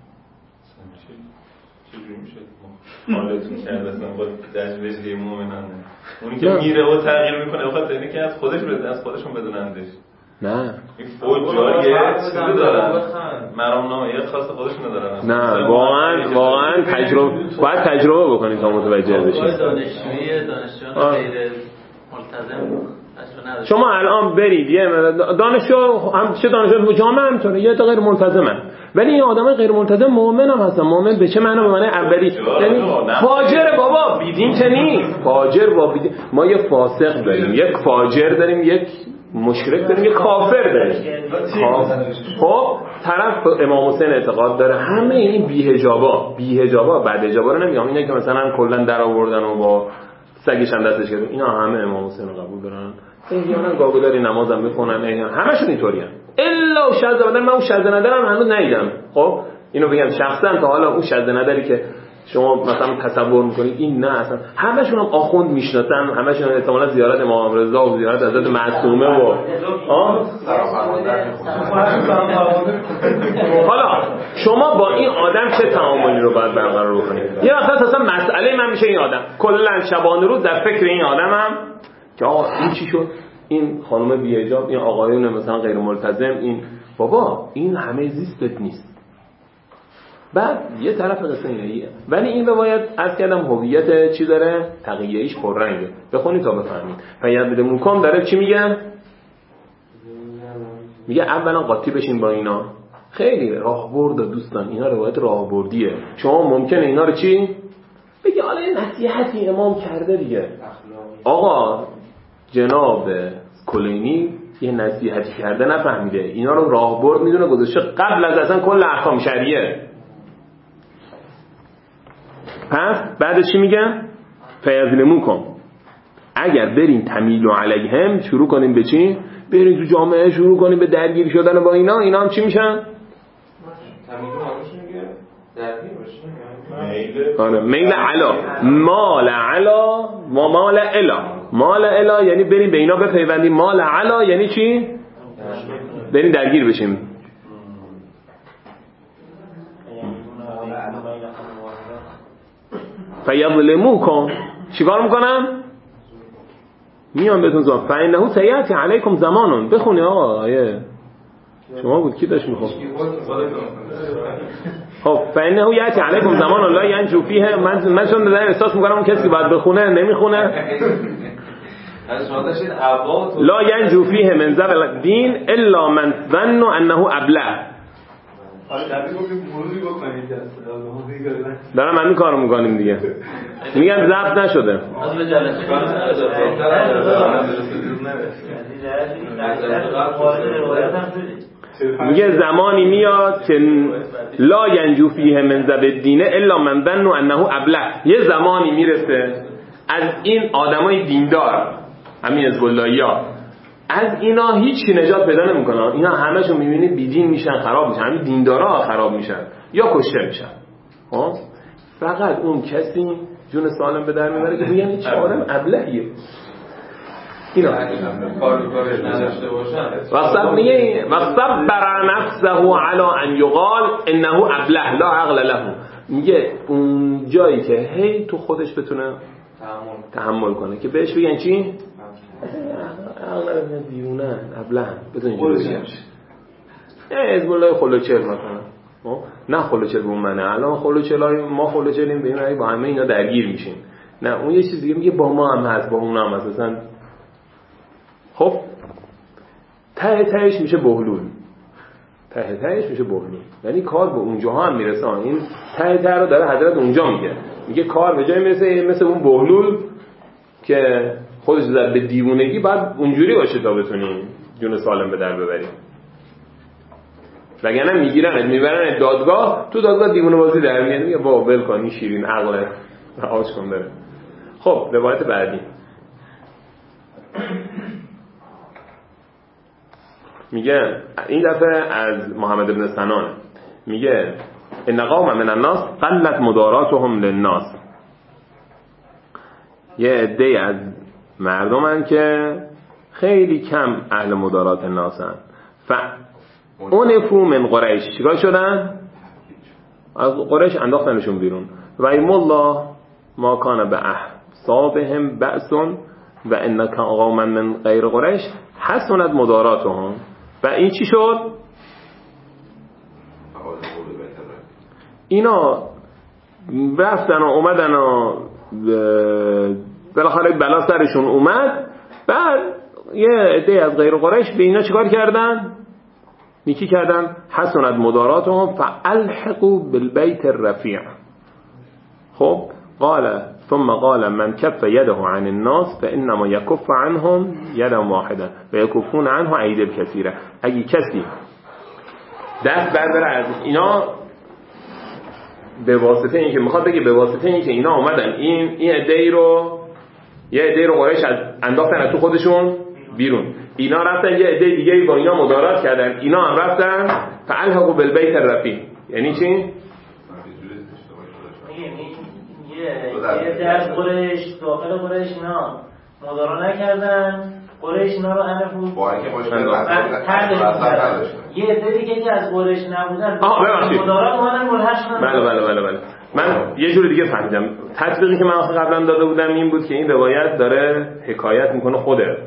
چجوری میشه حالتون کرد اصلا با تجربه مؤمنانه؟ اونی که میره و تغییر میکنه بخاطر اینکه از خودش بده، از خودشون بدونندش. نه این فوجاییه چیزی دارن، مرامنامه خاص خودشون دارن. نه واقعا واقعا تجربه باید تجربه بکنید تا متوجه بشید. دانشجویی دانشجویان غیر ملتزم شما الان برید یه دانشجو هم چه دانشجو جامعه همینطوره، یه تا غیر ملتزمن، ولی این آدمای غیر ملتزم مؤمن هم هستن. مؤمن به چه معنا؟ به معنی اولی یعنی فاجر بابا بیدین که نیست، فاجر با بیدین. ما یه فاسق داریم، یک فاجر داریم، یک مشرک داریم، یک کافر داریم. خب طرف امام حسین اعتقاد داره، همه این بی‌حجابا بی‌حجابا بعد حجابا رو نمیگم، اینا که مثلا کلا در آوردن و با سگش هم دستش کردن، اینا همه امام حسین رو قبول دارن، احیانا گاگوداری نمازم بخونن، احیانا همشون اینطورین. الا شاذ ندر، من اون شاذ ندرم هنوز ندیدم. خب اینو بگم شخصا تا حالا اون شاذ ندری که شما مثلا تصور میکنید این نه، اصلا همشون هم آخوند میشناسن، همشون احتمالاً زیارت امام رضا و زیارت حضرت معصومه و ها. حالا شما با این آدم چه تعاملی رو باید برقرار بکنید؟ یه وقت اصلا مسئله من میشه این آدم کلا شبانه روز در فکر این آدمم که آقا این چی شد، این خانم بی‌حجاب، این آقایون مثلا غیر ملتزم، این بابا این همه زیستت نیست. بعد یه طرف قصه اینه، ولی این روایت از کردم هویت چی داره؟ تقیه‌ایش پررنگه. بخونید تا بفهمید. فیض موکم داره چی میگه؟ میگه اولا قاطی بشین با اینا. خیلی راهبرد دوستان، اینا روایت راهبردیه. شما ممکنه اینا رو چی؟ بگی حالا این نصیحتی امام کرده دیگه. آقا جناب کلینی یه نصیحتی کرده نفهمیده، اینا رو راهبرد میدونه گذاشته قبل از اصلا کل احکام شرعیه. پس بعدش چی میگن؟ فیظلموکم، اگر برین تمیلو علیهم، شروع کنیم به چی؟ برین تو جامعه شروع کنیم به درگیر شدن با اینا، اینا هم چی میشن؟ تمیلو معنیش میگه درگیر بشین. آره میل علا، مال علا و مال الا. مال الا یعنی بریم به اینا بپیوندیم، مال علا یعنی چی؟ بریم درگیر بشیم. فیظلموکم چیکار میکنن؟ میان بهتون زمان فانه سیاتی علیکم زمانون. بخونی آقا آیه شما بود کی داشت میخون؟ خب فانه یاتی علیکم زمانون لا ینجو فیه. من من چون دارم احساس میکنم اون کسی که باید بخونه نمیخونه. لا ینجو فیه من ذوی الدین الا من ظن انه ابله. دارم همین کارو میکنیم دیگه. میگن ضبط نشده. میگه زمانی میاد که لا ینجو فیه من ذوی الدین الا من ظن انه ابله. یه زمانی میرسه از این آدمای دیندار، همین حزب اللهیا، از اینا هیچی نجات پیدا نمیکنن. اینا همشون میبینید بیدین میشن، خراب میشن، همین دیندارا خراب میشن یا کشته میشن. ها فقط اون کسی جون سالم به در میبره که میگن این چه آدم ابلهیه. اینا کار کارش نداشته باشن. وقت میگه وقت بر نفسه علی ان یقال انه ابله لا عقل له. میگه اون جایی که هی تو خودش بتونه تحمل کنه که بهش بگن چی؟ اغلب دیونه ابله بتون اینجوری بگن حزب الله خلوچل مثلا. نه خلوچل به اون معنی الان خلوچلای ما خلوچلیم به این معنی با همه اینا درگیر میشیم. نه اون یه چیز دیگه میگه با ما هم هست، با اون هم هست اصلا. خب ته تهش میشه بهلول، ته تهش میشه بهلول، یعنی کار به اونجاها هم میرسه. این ته ته رو داره حضرت اونجا میگه، میگه کار به جای میرسه مثل اون بهلول که خودش زد به دیوونگی، بعد اونجوری باشه تا بتونی جون سالم به در ببری. وگرنه میگیرن میبرن دادگاه، تو دادگاه دیوونه بازی در میاد، میگه با ول کن این شیرین عقله آش کن بره. خب روایت بعدی میگه این دفعه از محمد ابن سنان، میگه ان قوم من الناس قلت مداراتهم للناس. یه عده از مردمن که خیلی کم اهل مدارات ناسن. ف اونفو من قریش، چیکار شدن؟ از قریش انداختنشون بیرون. و ایم الله ما کان به احسابهم بأسون و ان قوما من غیر قریش حسنت مداراتهم. و این چی شد؟ اینا رفتن و اومدن و بالاخره بلا سرشون اومد. بعد یه عده از غیر قریش به اینا چیکار کردن؟ نیکی کردن. حسنت مداراتهم فالحقوا بالبیت الرفیع. خب قال ثم قال من کف یده عن الناس فانما یکف عنهم یدا واحدا و یکفون عنه ایدی کثیره. اگه کسی دست برداره از اینا به واسطه اینکه میخواد بگه به واسطه اینکه اینا اومدن این این عده‌ای رو یه عده‌ای رو قریش از انداختن از تو خودشون بیرون، اینا رفتن یه عده دیگه با اینا مدارات کردن، اینا هم رفتن فالحقوا بالبیت الرفیع. یعنی چی؟ یعنی یه در قریش داخل قریش اینا مدارا نکردن، قریش اینا رو انفو با اینکه مشکل یه عده دیگه که از قریش نبودن مدارات اومدن ملحق شدن. بله بله بله بله. من یه جور دیگه فهمیدم. تطبیقی که من قبلا داده بودم این بود که این روایت داره حکایت میکنه خوده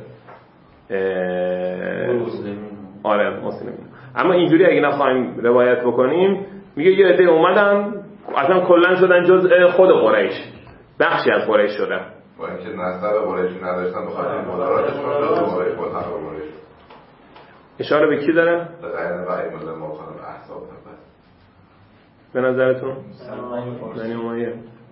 آره مسلمین. اما اینجوری اگه نخواهیم روایت بکنیم میگه یه عده اومدن اصلا کلا شدن جزء خود قریش، بخشی از قریش شدن. با اینکه نسل قریش نداشتن بخاطر مداراتشون جزء قریش بود، حق قریش. اشاره به کی داره؟ به غیر بعید مدل ما خانم احساب نبود. به نظرتون؟ بنی امیه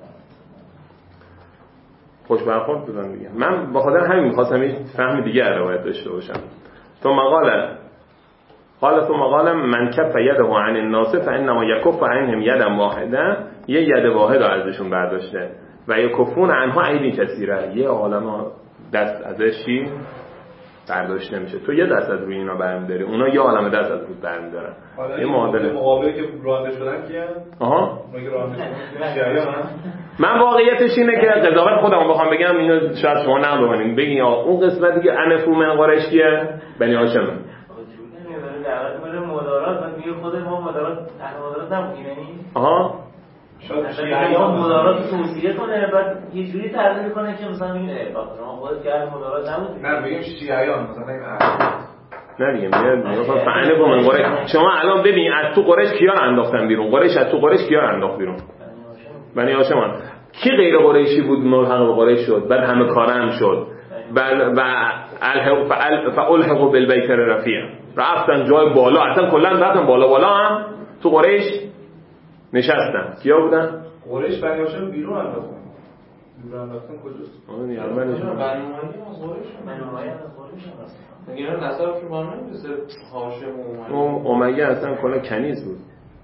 خوش برخورد بودن دیگه. من با خاطر همین می‌خواستم یه فهم دیگه از روایت داشته باشم. تو مقاله قال ثم قال من کف یده عن الناس فانما یکف عنهم یدا واحده، یه ید واحد ازشون برداشته و یکفون عنها ایدی کثیره، یه عالمه دست ازش چی برداشته نمیشه. تو یه دست از روی اینا برمی‌داری، اونا یه عالمه دست از روی برمی‌دارن. یه معادله مقابلی که رانده شدن کیه؟ آها مگه رانده شدن؟ من واقعیتش اینه که قضاوت خودم بخوام بگم اینو شاید شما نقد بکنید بگین آقا اون قسمتی که انفو من قریش کیه؟ بنی هاشم. دعوت می‌کنه مدارات و میگه خود ما مدارات اهل مدارات نبودیم. یعنی آها شاید شیعیان مدارات توصیه کنه بعد یه جوری تعریف کنه که مثلا این ما خودت که اهل مدارات نبودیم. نه بگیم شیعیان مثلا نه دیگه میگه مثلا فعنه با من قریش. شما الان ببین از تو قریش کیا رو انداختن بیرون؟ قریش از تو قریش کیا رو انداخت بیرون؟ بنی هاشم. کی غیر قریشی بود ملحق به قریش شد بعد همه کاره هم شد بل و الحق فالحقوا بالبیت الرفیع، رفتن جای بالا، اصلا کلا رفتن بالا بالا هم تو قریش نشستن. کیا بودن؟ قریش بنی هاشم بیرون انداختن. بیرون انداختن کجاست؟ اون یعنی بنی هاشم از قریش بنی هاشم از قریش هستن. میگن نسبش رو بالا نمیشه هاشم و امیه. امیه اصلا کلا کنیز بود.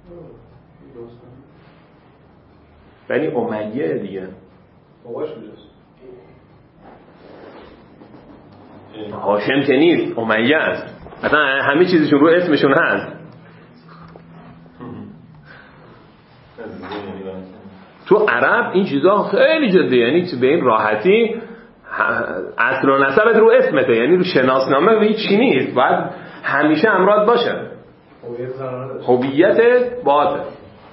بنی امیه دیگه. باباش کجاست؟ هاشم که نیست، امیه است. اصلا همه چیزشون رو اسمشون هست. تو عرب این چیزا خیلی جدیه، یعنی به این راحتی اصل و نسبت رو اسمته، یعنی رو شناسنامه و هیچ چی نیست، باید همیشه امراد باشه. هویت باطه.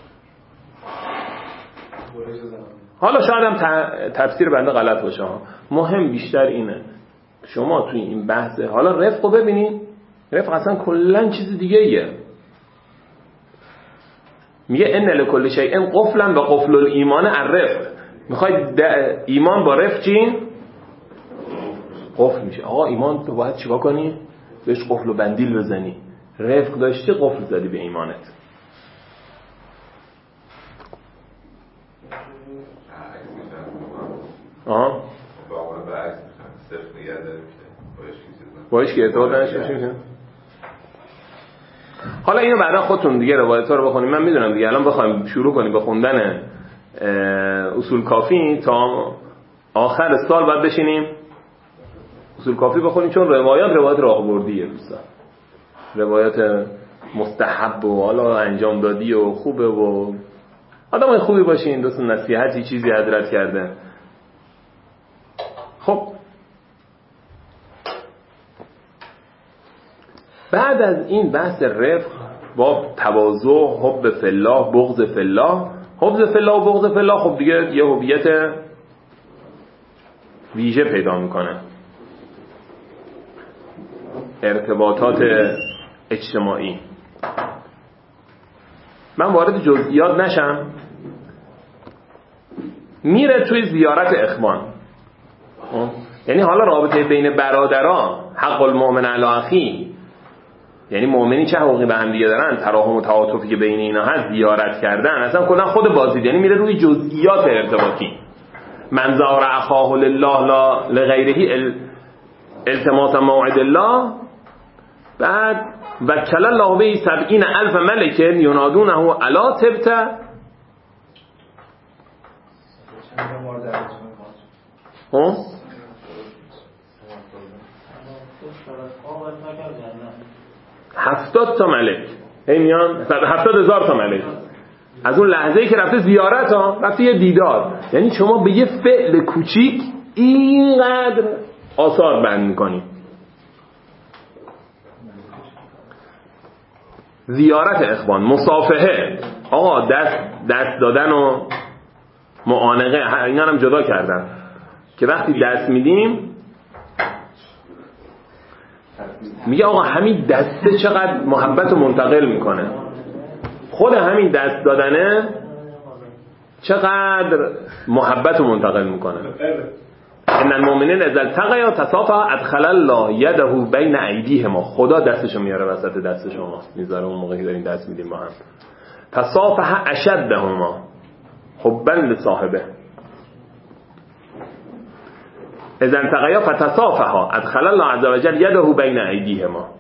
حالا شاید هم تفسیر بنده غلط باشه، مهم بیشتر اینه شما توی این بحثه حالا رفق رو ببینید. رفق اصلا کلن چیز دیگه ایه. میگه ان لکل شیء قفلا و قفل الایمان الرفق. میخواید ایمان با رفق چی؟ قفل میشه. آقا ایمان تو باید چیکار کنی؟ بهش قفل و بندیل بزنی. رفق داشتی قفل زدی به ایمانت. آها با اون برعکس صرف نگه داره میشه باش که اعتقاد نشه میشه. حالا اینو بعدا خودتون دیگه روایت‌ها رو بخونید. من میدونم دیگه الان بخوایم شروع کنیم به خوندن اصول کافی تا آخر سال بعد بشینیم اصول کافی بخونیم، چون روایات روایت راهبردیه دوستان، روایت مستحب و حالا انجام دادی و خوبه و آدمای خوبی باشین، دوستان نصیحتی چیزی حضرت کرده. خب بعد از این بحث رفق با تواضع، حب فی الله، بغض فی الله. حب فی الله و بغض فی الله خب دیگه یه هویت ویژه پیدا میکنه. ارتباطات اجتماعی. من وارد جزئیات نشم. میره توی زیارت اخوان، یعنی حالا رابطه بین برادران، حق المؤمن علی اخی، یعنی مؤمنی چه حقوقی به هم دیگه دارن، تراحم و تعاطفی که بین اینا هست، زیارت کردن، اصلا کلا خود بازدید، یعنی میره روی جزئیات ارتباطی. من زار اخاه لله لا لغیره التماس موعد الله. بعد وکل الله به سبعین الف ملک ینادونه الا تبت. ها هفتاد تا ملک هی میان، هفتاد هزار تا ملک از اون لحظه‌ای که رفته زیارت ها، رفته یه دیدار. یعنی شما به یه فعل کوچیک اینقدر آثار بند میکنی. زیارت اخوان، مصافحه، آقا دست دست دادن و معانقه، اینا هم جدا کردن که وقتی دست میدیم میگه آقا همین دسته چقدر محبت رو منتقل میکنه. خود همین دست دادنه چقدر محبت رو منتقل میکنه. ان المؤمنین اذا التقیا تصافحا ادخل الله یده بین ایدیهما. خدا دستشو میاره وسط دست شما، میذاره اون موقعی دارین دست میدیم با هم. تصافح اشدهما حبا لصاحبه. اذا التقیا فتصافحا ادخل الله عز وجل یده بین ایدیهما.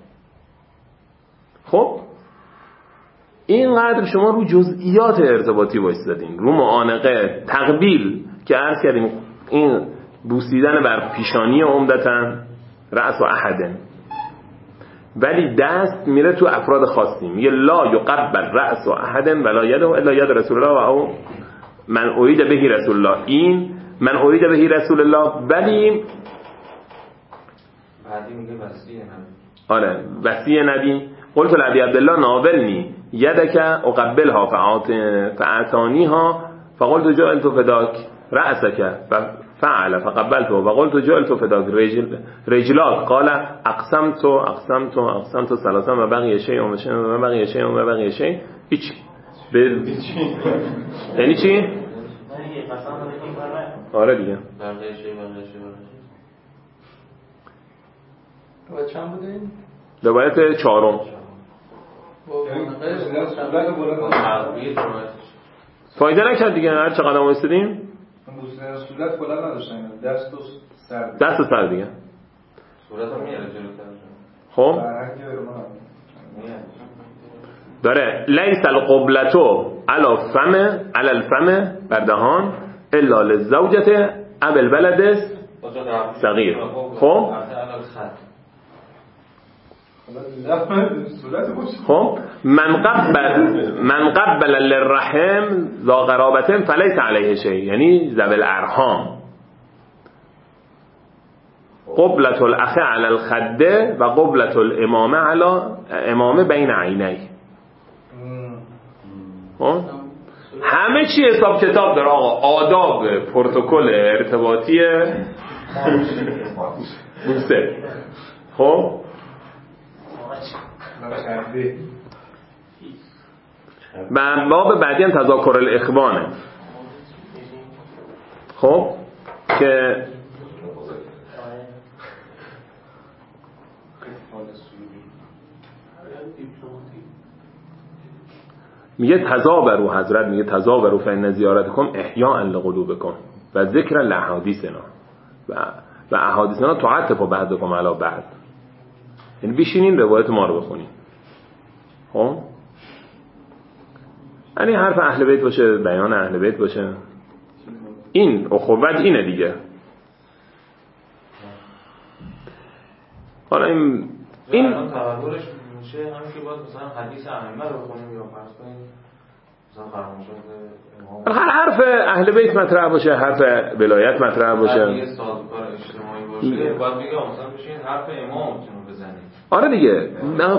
خب اینقدر شما رو جزئیات ارتباطی وایسادین، رو معانقه، تقبیل که عرض کردیم، این بوسیدن بر پیشانی عمدتاً رأس و احدن، ولی دست میره تو افراد خاصی. میگه لا یقبل رأس و احدن ولا یده الا ید رسول الله و او من ارید بهی رسول الله. این من ارید بهی رسول الله، ولی بعدی میگه وصی نبی. آره وصی نبی. قلت لعبی عبدالله ناولنی یدک اقبلها فاعطانیها فقلت جعلت فداک رأسک فعل فقبلته وقلت جعلت فداک رجل رجلاک قال اقسمت اقسمت اقسمت ثلاثا و بقیه شیء و بقیه شیء و بقیه شیء. هیچ یعنی چی؟ آره دیگه بقیه شیء بقیه شیء و چند بوده این؟ روایت چهارم. فایده نکرد دیگه، هر چه قدم وایسادیم بوسیدن صورت کلا نداشتن، دست و سر دست و سر دیگه. صورت هم میاره جلوتر. خب داره لیس القبلتو علی فم علی الفم بر دهان الا للزوجه ابل البلد صغیر. خب خب من قبل من قبل للرحم ذا قرابة فلیس علیه شیء، یعنی ذوی الارحام. قبلة الاخ علی الخده و قبلة الامامه علی امامه بین عینی. همه چی حساب کتاب داره آقا. آداب پروتکل ارتباطی بوسه. خب و باب بعدی هم تذاکر الاخوانه. خب که میگه تزابرو، حضرت میگه تزابرو فإن زیارتکم احیاء لقلوبکم و ذکر لحادیثنا و و احادیثنا تعطف بعضکم علی بعض. یعنی بشینین روایت ما رو بخونین. خب یعنی حرف اهل بیت باشه، بیان اهل بیت باشه. این اخوت اینه دیگه. حالا این این تبرورش میشه همین که باید مثلا حدیث ائمه رو بخونیم یا فرض کنیم هر حرف اهل بیت مطرح باشه، حرف ولایت مطرح باشه. اگه سازوکار اجتماعی باشه باید بگم مثلا بشین حرف امامتون رو بزنید. آره دیگه.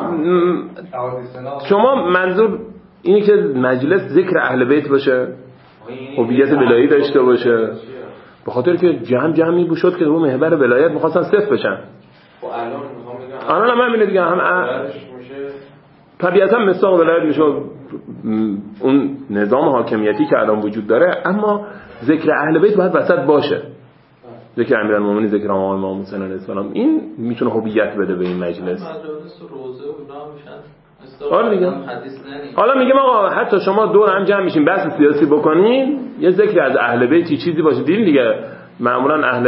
شما منظور اینه که مجلس ذکر اهل بیت باشه، هویت ولایی داشته باشه، به خاطر که جمع جمعی بود شد که رو محور ولایت می‌خواستن صفر بشن. خب الان میخوام بگم الان هم همینه دیگه. هم طبیعتا مصداق ولایت میشه اون نظام حاکمیتی که الان وجود داره، اما ذکر اهل بیت باید وسط باشه. ذکر امیرالمومنین، ذکر امام حسین علیه السلام، این میتونه هویت بده به این مجلس. مجالس روزه و اینا میشن. آره دیگه. حالا میگم آقا حتی شما دور هم جمع میشین بحث سیاسی بکنین، یه ذکر از اهل بیت چیزی باشه. دیدین دیگه معمولا اهل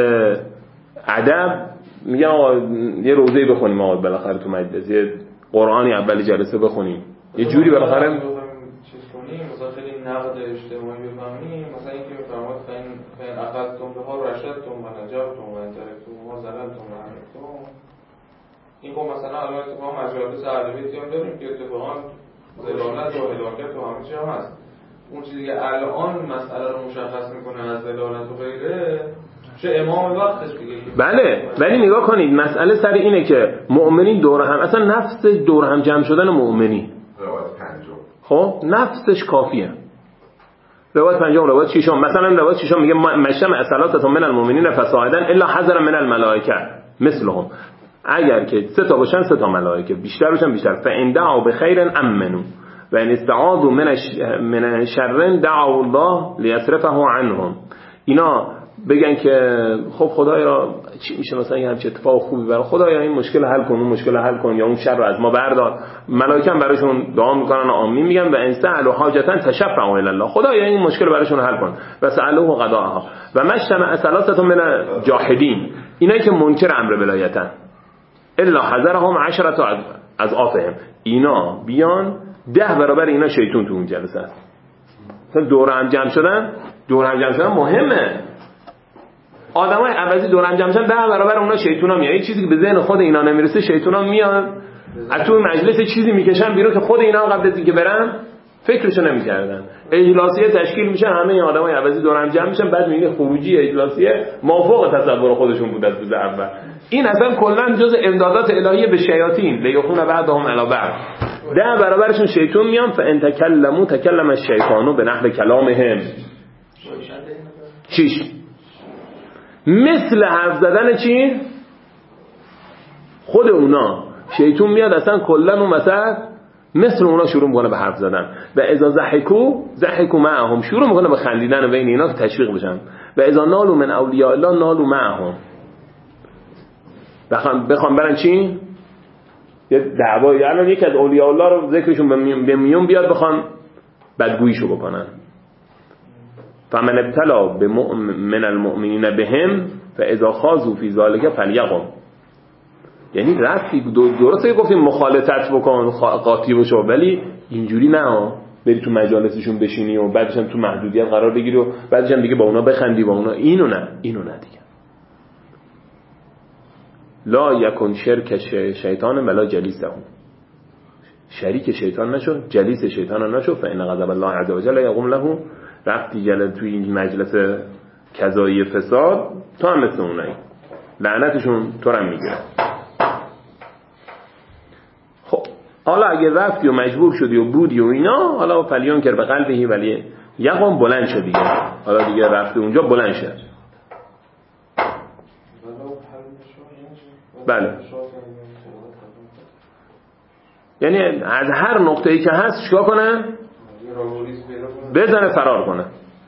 ادب میگن آقا یه روزه‌ای بخونیم آقا بالاخره تو مجلس، یه قرآنی اولی جلسه بخونیم، یه جوری بالاخره چیز کنیم، مثلا خیلی نقد اجتماعی بفهمیم، مثلا اینکه میفرماد فین فین اخذتم بها رشدتم و نجاتم و انترکتم و زللتم و حرکتم. این خب مثلا الان اتفاقا مجالس اهل بیتی هم داریم که اتفاقا ضلالت و هلاکت و همه چی هم هست. اون چیزی که الان مسئله رو مشخص میکنه از ضلالت و غیره چه امام وقتش دیگه. بله، ولی نگاه کنید مسئله سر اینه که مؤمنین دور هم، اصلا نفس دور هم جمع شدن مؤمنی خب نفسش کافیه. روایت پنجم، روایت ششم، مثلا روایت ششم میگه مشتم اصلاتتون من المؤمنین فصاعدا الا حذر من الملائکه مثلهم. اگر که سه تا باشن سه تا ملائکه، بیشتر باشن بیشتر. فان دعوا بخیر امنوا و ان استعاذوا من من شر دعوا الله لیصرفه عنهم. اینا بگن که خب خدایا چی میشه مثلا یه همچین اتفاق خوبی برای خدایا این مشکل حل کن، اون مشکل حل کن، یا اون شر رو از ما بردار. ملائکه هم براشون دعا میکنن آمین میگن و ان سألوا حاجتا تشفعوا الی الله. خدایا این مشکل براشون حل کن و سألوه قضاءها. و مجتمع ثلاثه من جاحدین، اینایی که منکر امر ولایتن الا حذرهم عشرة از آفهم. اینا بیان ده برابر اینا شیطون تو اون جلسه است. مثلا دور هم جمع شدن، دور هم جمع شدن مهمه. آدمای عوضی دور هم جمع شدن ده برابر اونا شیطونا میاد. این چیزی که به ذهن خود اینا نمیرسه شیطونا میان از تو مجلس چیزی میکشن بیرون که خود اینا قبل از اینکه برن فکرشو نمیکردن. اجلاسیه تشکیل میشه، همه این آدمای عوضی دور هم جمع میشن، بعد میبینی خروجی اجلاسیه مافوق تصور خودشون بود از روز اول. این اصلا کلا جز امدادات الهی به شیاطین لیخون بعضهم علی بعض. ده برابرشون شیطون میان. فان تکلموا تکلم الشیطان به نحو کلامهم. شش مثل حرف زدن چی؟ خود اونا شیطون میاد اصلا کلا اون وسط مثل اونا شروع میکنه به حرف زدن. و اذا ضحکوا ضحکوا معهم، شروع میکنه به خندیدن بین اینا که تشویق بشن. و اذا نالوا من اولیاء الله نالوا معهم، بخوام بخوام برن چی؟ یه دعوایی الان یکی از اولیاء الله رو ذکرشون به میون بیاد بخوان بدگوییشو بکنن. فمن ابتلا من المؤمنین بهم فاذا خاضوا فی ذلک فلیقم. یعنی رفتی درسته گفتیم مخالطت بکن قاطی بشو، ولی اینجوری نه بری تو مجالسشون بشینی و بعدش هم تو محدودیت قرار بگیری و بعدش هم دیگه با اونا بخندی با اونا. اینو نه، اینو نه دیگه. لا یکن شرک شیطان ولا جلیسه، شریک شیطان نشو، جلیس شیطان نشو. فإن غضب الله عز وجل یقوم له. رفتی جلد توی این مجلس کذایی فساد تو هم مثل اونایی، لعنتشون تو رو هم میگیره. خب حالا اگه رفتی و مجبور شدی و بودی و اینا، حالا فلیون کر به قلبهی ولی یقوم بلند شد دیگه. حالا دیگه رفتی اونجا بلند شد. بله، یعنی از هر نقطه‌ای که هست چیکار کنه؟ بزنه فرار کنه.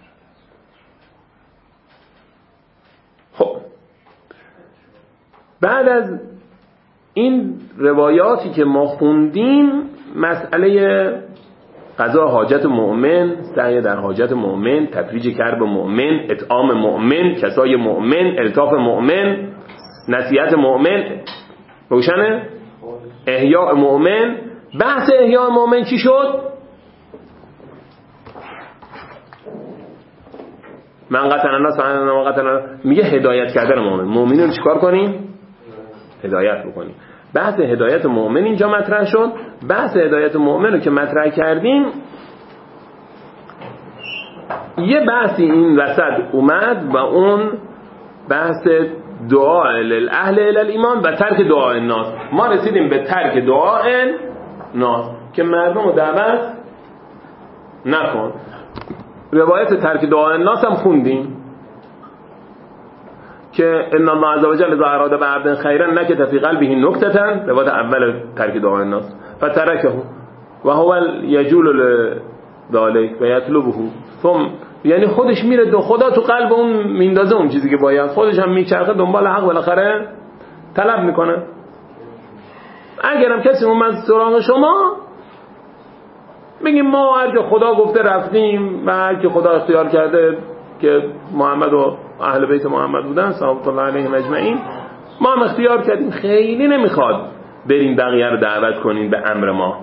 خب بعد از این روایاتی که ما خوندیم، مسئله قضا حاجت مؤمن، سعی در حاجت مؤمن، تفریج کرب مؤمن، اطعام مؤمن، کسای مؤمن، الطاف مؤمن، نصیحت مؤمن، روشنه؟ احیاء مؤمن. بحث احیاء مؤمن چی شد؟ من قتل الناس من قتل میگه هدایت کردن مؤمن. مؤمنین رو چیکار کنیم؟ هدایت بکنیم. بحث هدایت مؤمن اینجا مطرح شد. بحث هدایت مؤمن رو که مطرح کردیم، یه بحثی این وسط اومد و اون بحث دعا للاهل الی الایمان و ترک دعا الناس. ما رسیدیم به ترک دعا الناس که مردم رو دعوت نکن. روایت ترک دعا الناس هم خوندیم که ان الله عز وجل اذا اراد بعبد خیرا نکت فی قلبه نکتة، روایت اول ترک دعا الناس فترکه و هو یجول لذلک و یطلبه، ثم یعنی خودش میره دو خدا تو قلب اون میندازه اون چیزی که باید، خودش هم میچرخه دنبال حق، بالاخره طلب میکنه. اگرم کسی اومد سراغ شما بگیم ما هر که خدا گفته رفتیم و هر که خدا اختیار کرده که محمد و اهل بیت محمد بودن صلوات الله علیهم اجمعین، ما هم اختیار کردیم. خیلی نمیخواد بریم بقیه رو دعوت کنیم به امر ما،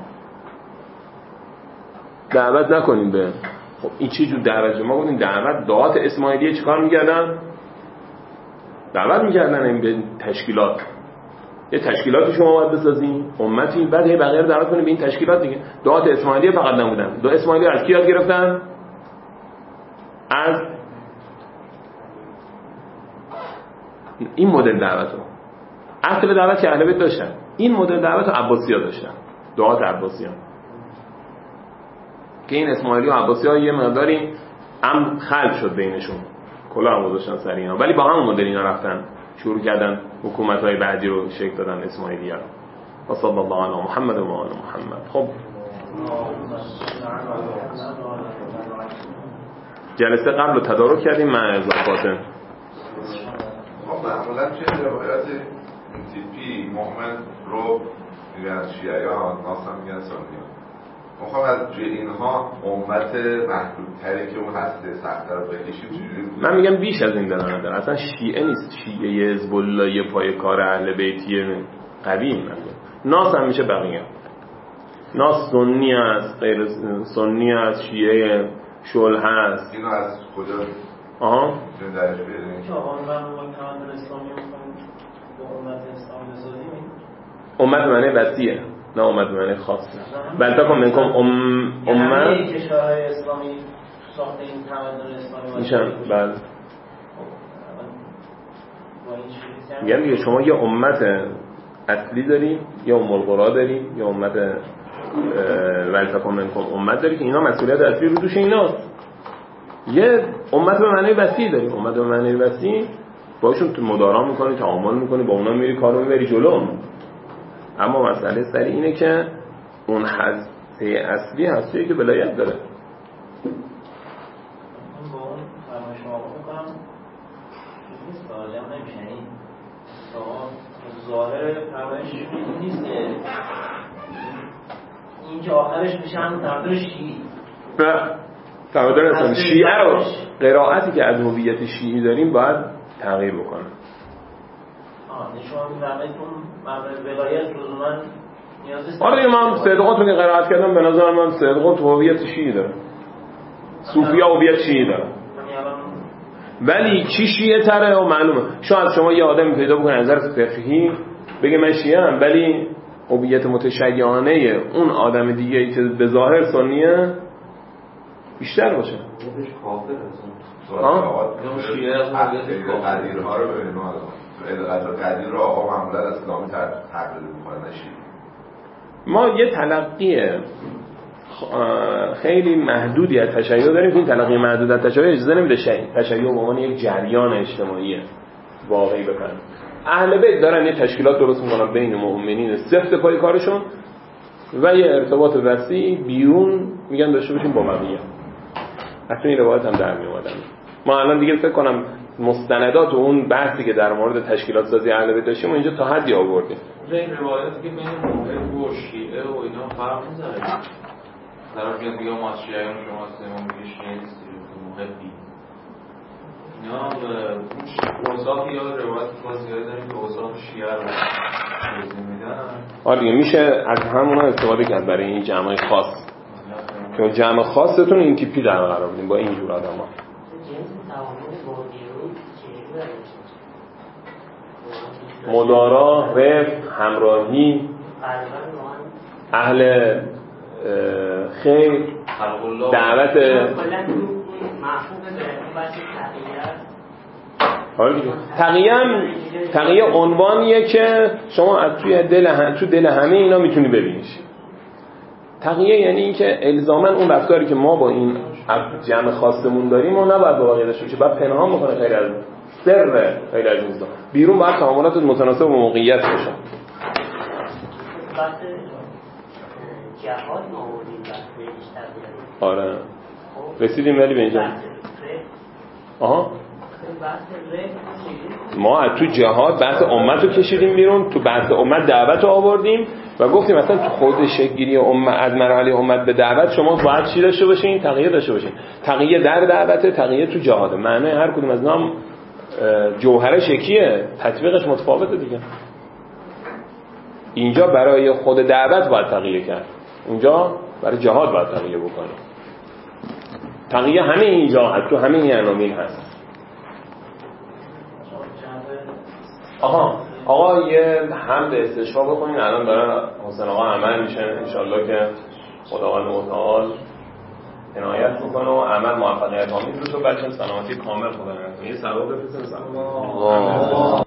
دعوت نکنیم به خب این چی جور دعوت؟ ما گفتیم دعوت دعات اسماعیلیه چیکار میکردن؟ دعوت میکردن این به تشکیلات، یه تشکیلاتی شما باید بسازیم امتی، بعد هی بقیه رو دعوت کنیم به این تشکیلات دیگه. دعات اسماعیلیه فقط نبودن. دعا اسماعیلیه از کی یاد گرفتن؟ از این مدل دعوتو. اصل دعوت که اهل بیت داشتن، این مدل دعوت رو عباسی‌ها داشتن، دعات عباسی‌ها، که این اسماعیلی و عباسی ها یه مقداری هم خلق شد بینشون، کلا هم گذاشتن سر اینا، ولی با همون مدل اینا رفتن شروع کردن حکومت های بعدی رو شکل دادن اسماعیلی ها. و صلی الله علی محمد و آل محمد. خب جلسه قبل رو تدارک کردیم مع اضافات. خب معمولا چه روایت این تیپی محمد رو میگن شیعه ها، ناس هم میگن سنی. میخوام از توی اینها امت محدودتری که اون هسته سخت‌تر رو بکشیم چجوری بود؟ من میگم بیش از این دارن دارن. اصلا شیعه نیست، شیعه حزب الله پای کار اهل بیتی قوی. من میگم ناس هم میشه بقیه. ناس سنی است، غیر سنی است، شیعه شل هست. اینو از کجا آها میتونیم درش بیاریم؟ که آقا من با کمال اسلامی میکنم با امت اسلامی بسازیم. امت معنی وسیعه، نه امت معنی خاصه. بلکه کن منکم ام امت کشورهای اسلامی ساخته این تمدن اسلامی میشن. بله میگم دیگه شما یه امت اصلی داری، یا ام القرا داری، یا امت ولتکن منکم امت داری که اینا مسئولیت اصلی رو دوش ایناست. یه امت به معنی وسیع داری، امت به معنی وسیع باشون تو مدارا میکنی، تعامل میکنی، با اونا میری کارو میبری جلو. اما مسئله سر اینه که اون هسته اصلی هستیه که ولایت داره. من با اون فرمایش آقا میکنم نیست سالم نمیشه. این ظاهر فرمایش نیست که این که آخرش میشن تمدن شیعی. نه تمدن اسلامی شیعه رو قرائتی که از هویت شیعی داریم باید تغییر بکنه. آه نشون می‌دهید اون مبلغ ولایت لزوما نیاز نیست. آره من صدقاتون که قرائت کردم به نظر من صدقات هویت شیعی داره، صوفیا هویت شیعی داره، ولی چی شیعه تره و معلومه. شاید شما یه آدمی پیدا بکنه از نظر فقهی بگه من شیعه ام، ولی هویت متشیعانه اون آدم دیگه ای که به ظاهر سنیه بیشتر باشه. خودش کافر اصلا. ها؟ اون شیعه از قدیرها رو ببینیم. علقت قدیر رو آقا معمولا اسلامی تقلید میکنه نشید. ما یه تلقی خیلی محدودی از تشیع داریم که این تلقی محدود از تشیع اجازه نمیده تشیع به عنوان یک جریان اجتماعی واقعی بکنن. اهل بیت دارن یه تشکیلات درست میکنن بین مؤمنین سفت پای کارشون و یه ارتباط وسیع بیرون میگن داشته باشیم با بقیه. اصلا این روایت هم در می اومدن. ما الان دیگه فکر کنم مستندات و اون بحثی که در مورد تشکیلات سازی اهل بیت داشتیم اینجا تا حدی آوردیم. این روایتی که بین موحد و شیعه و اینا فرق می‌ذاره. طرف میاد میگه ما شیعه ام شما سیمون میگه شیعه نیستی موحدی. اینا اوصاف یا روایت ما زیاد داریم که اوصاف شیعه رو توضیح میدن. آره دیگه میشه از همونها استفاده کرد برای این جمع خاص. که جمع خاصتون این تیپی در قرار بدیم با این جور آدما. مدارا، رفق، همراهی، اهل خیر، دعوت معفوف به اون بحث تقیه حالا دیگه تقیه هم تقیه عنوانیه که شما از توی دل هم... تو دل همه اینا میتونی ببینیش. تقیه یعنی این که الزاما اون رفتاری که ما با این جمع خاصمون داریم و نباید با بقیه داشته باشه، باید پنهان بکنه، خیلی از سر خیلی از چیزا بیرون باید تعاملات متناسب با موقعیت بشه. بحث جهاد ما آوردیم بحث بیشتر بیاریم. آره رسیدیم ولی به اینجا آها ما از تو جهاد بحث امت رو کشیدیم بیرون، تو بحث امت دعوت رو آوردیم و گفتیم مثلا تو خود شکل‌گیری امت از مرحله امت به دعوت شما باید چی داشته باشین؟ تقیه داشته باشین. تقیه در دعوت، تقیه تو جهاد. معنی هر کدوم از نام جوهره شکیه، تطبیقش متفاوته دیگه. اینجا برای خود دعوت باید تقیه کرد، اونجا برای جهاد باید تقیه بکنه. تقیه همه اینجا تو همه این عناوین هست. آها آقا یه حمد استشفا بکنین، الان دارن حسین آقا عمل میشه انشالله که خداوند متعال عنایت میکنه و عمل موفقیت آمیز بشه و بچه سلامتی کامل خدا نکنه. یه ثواب بفرستین.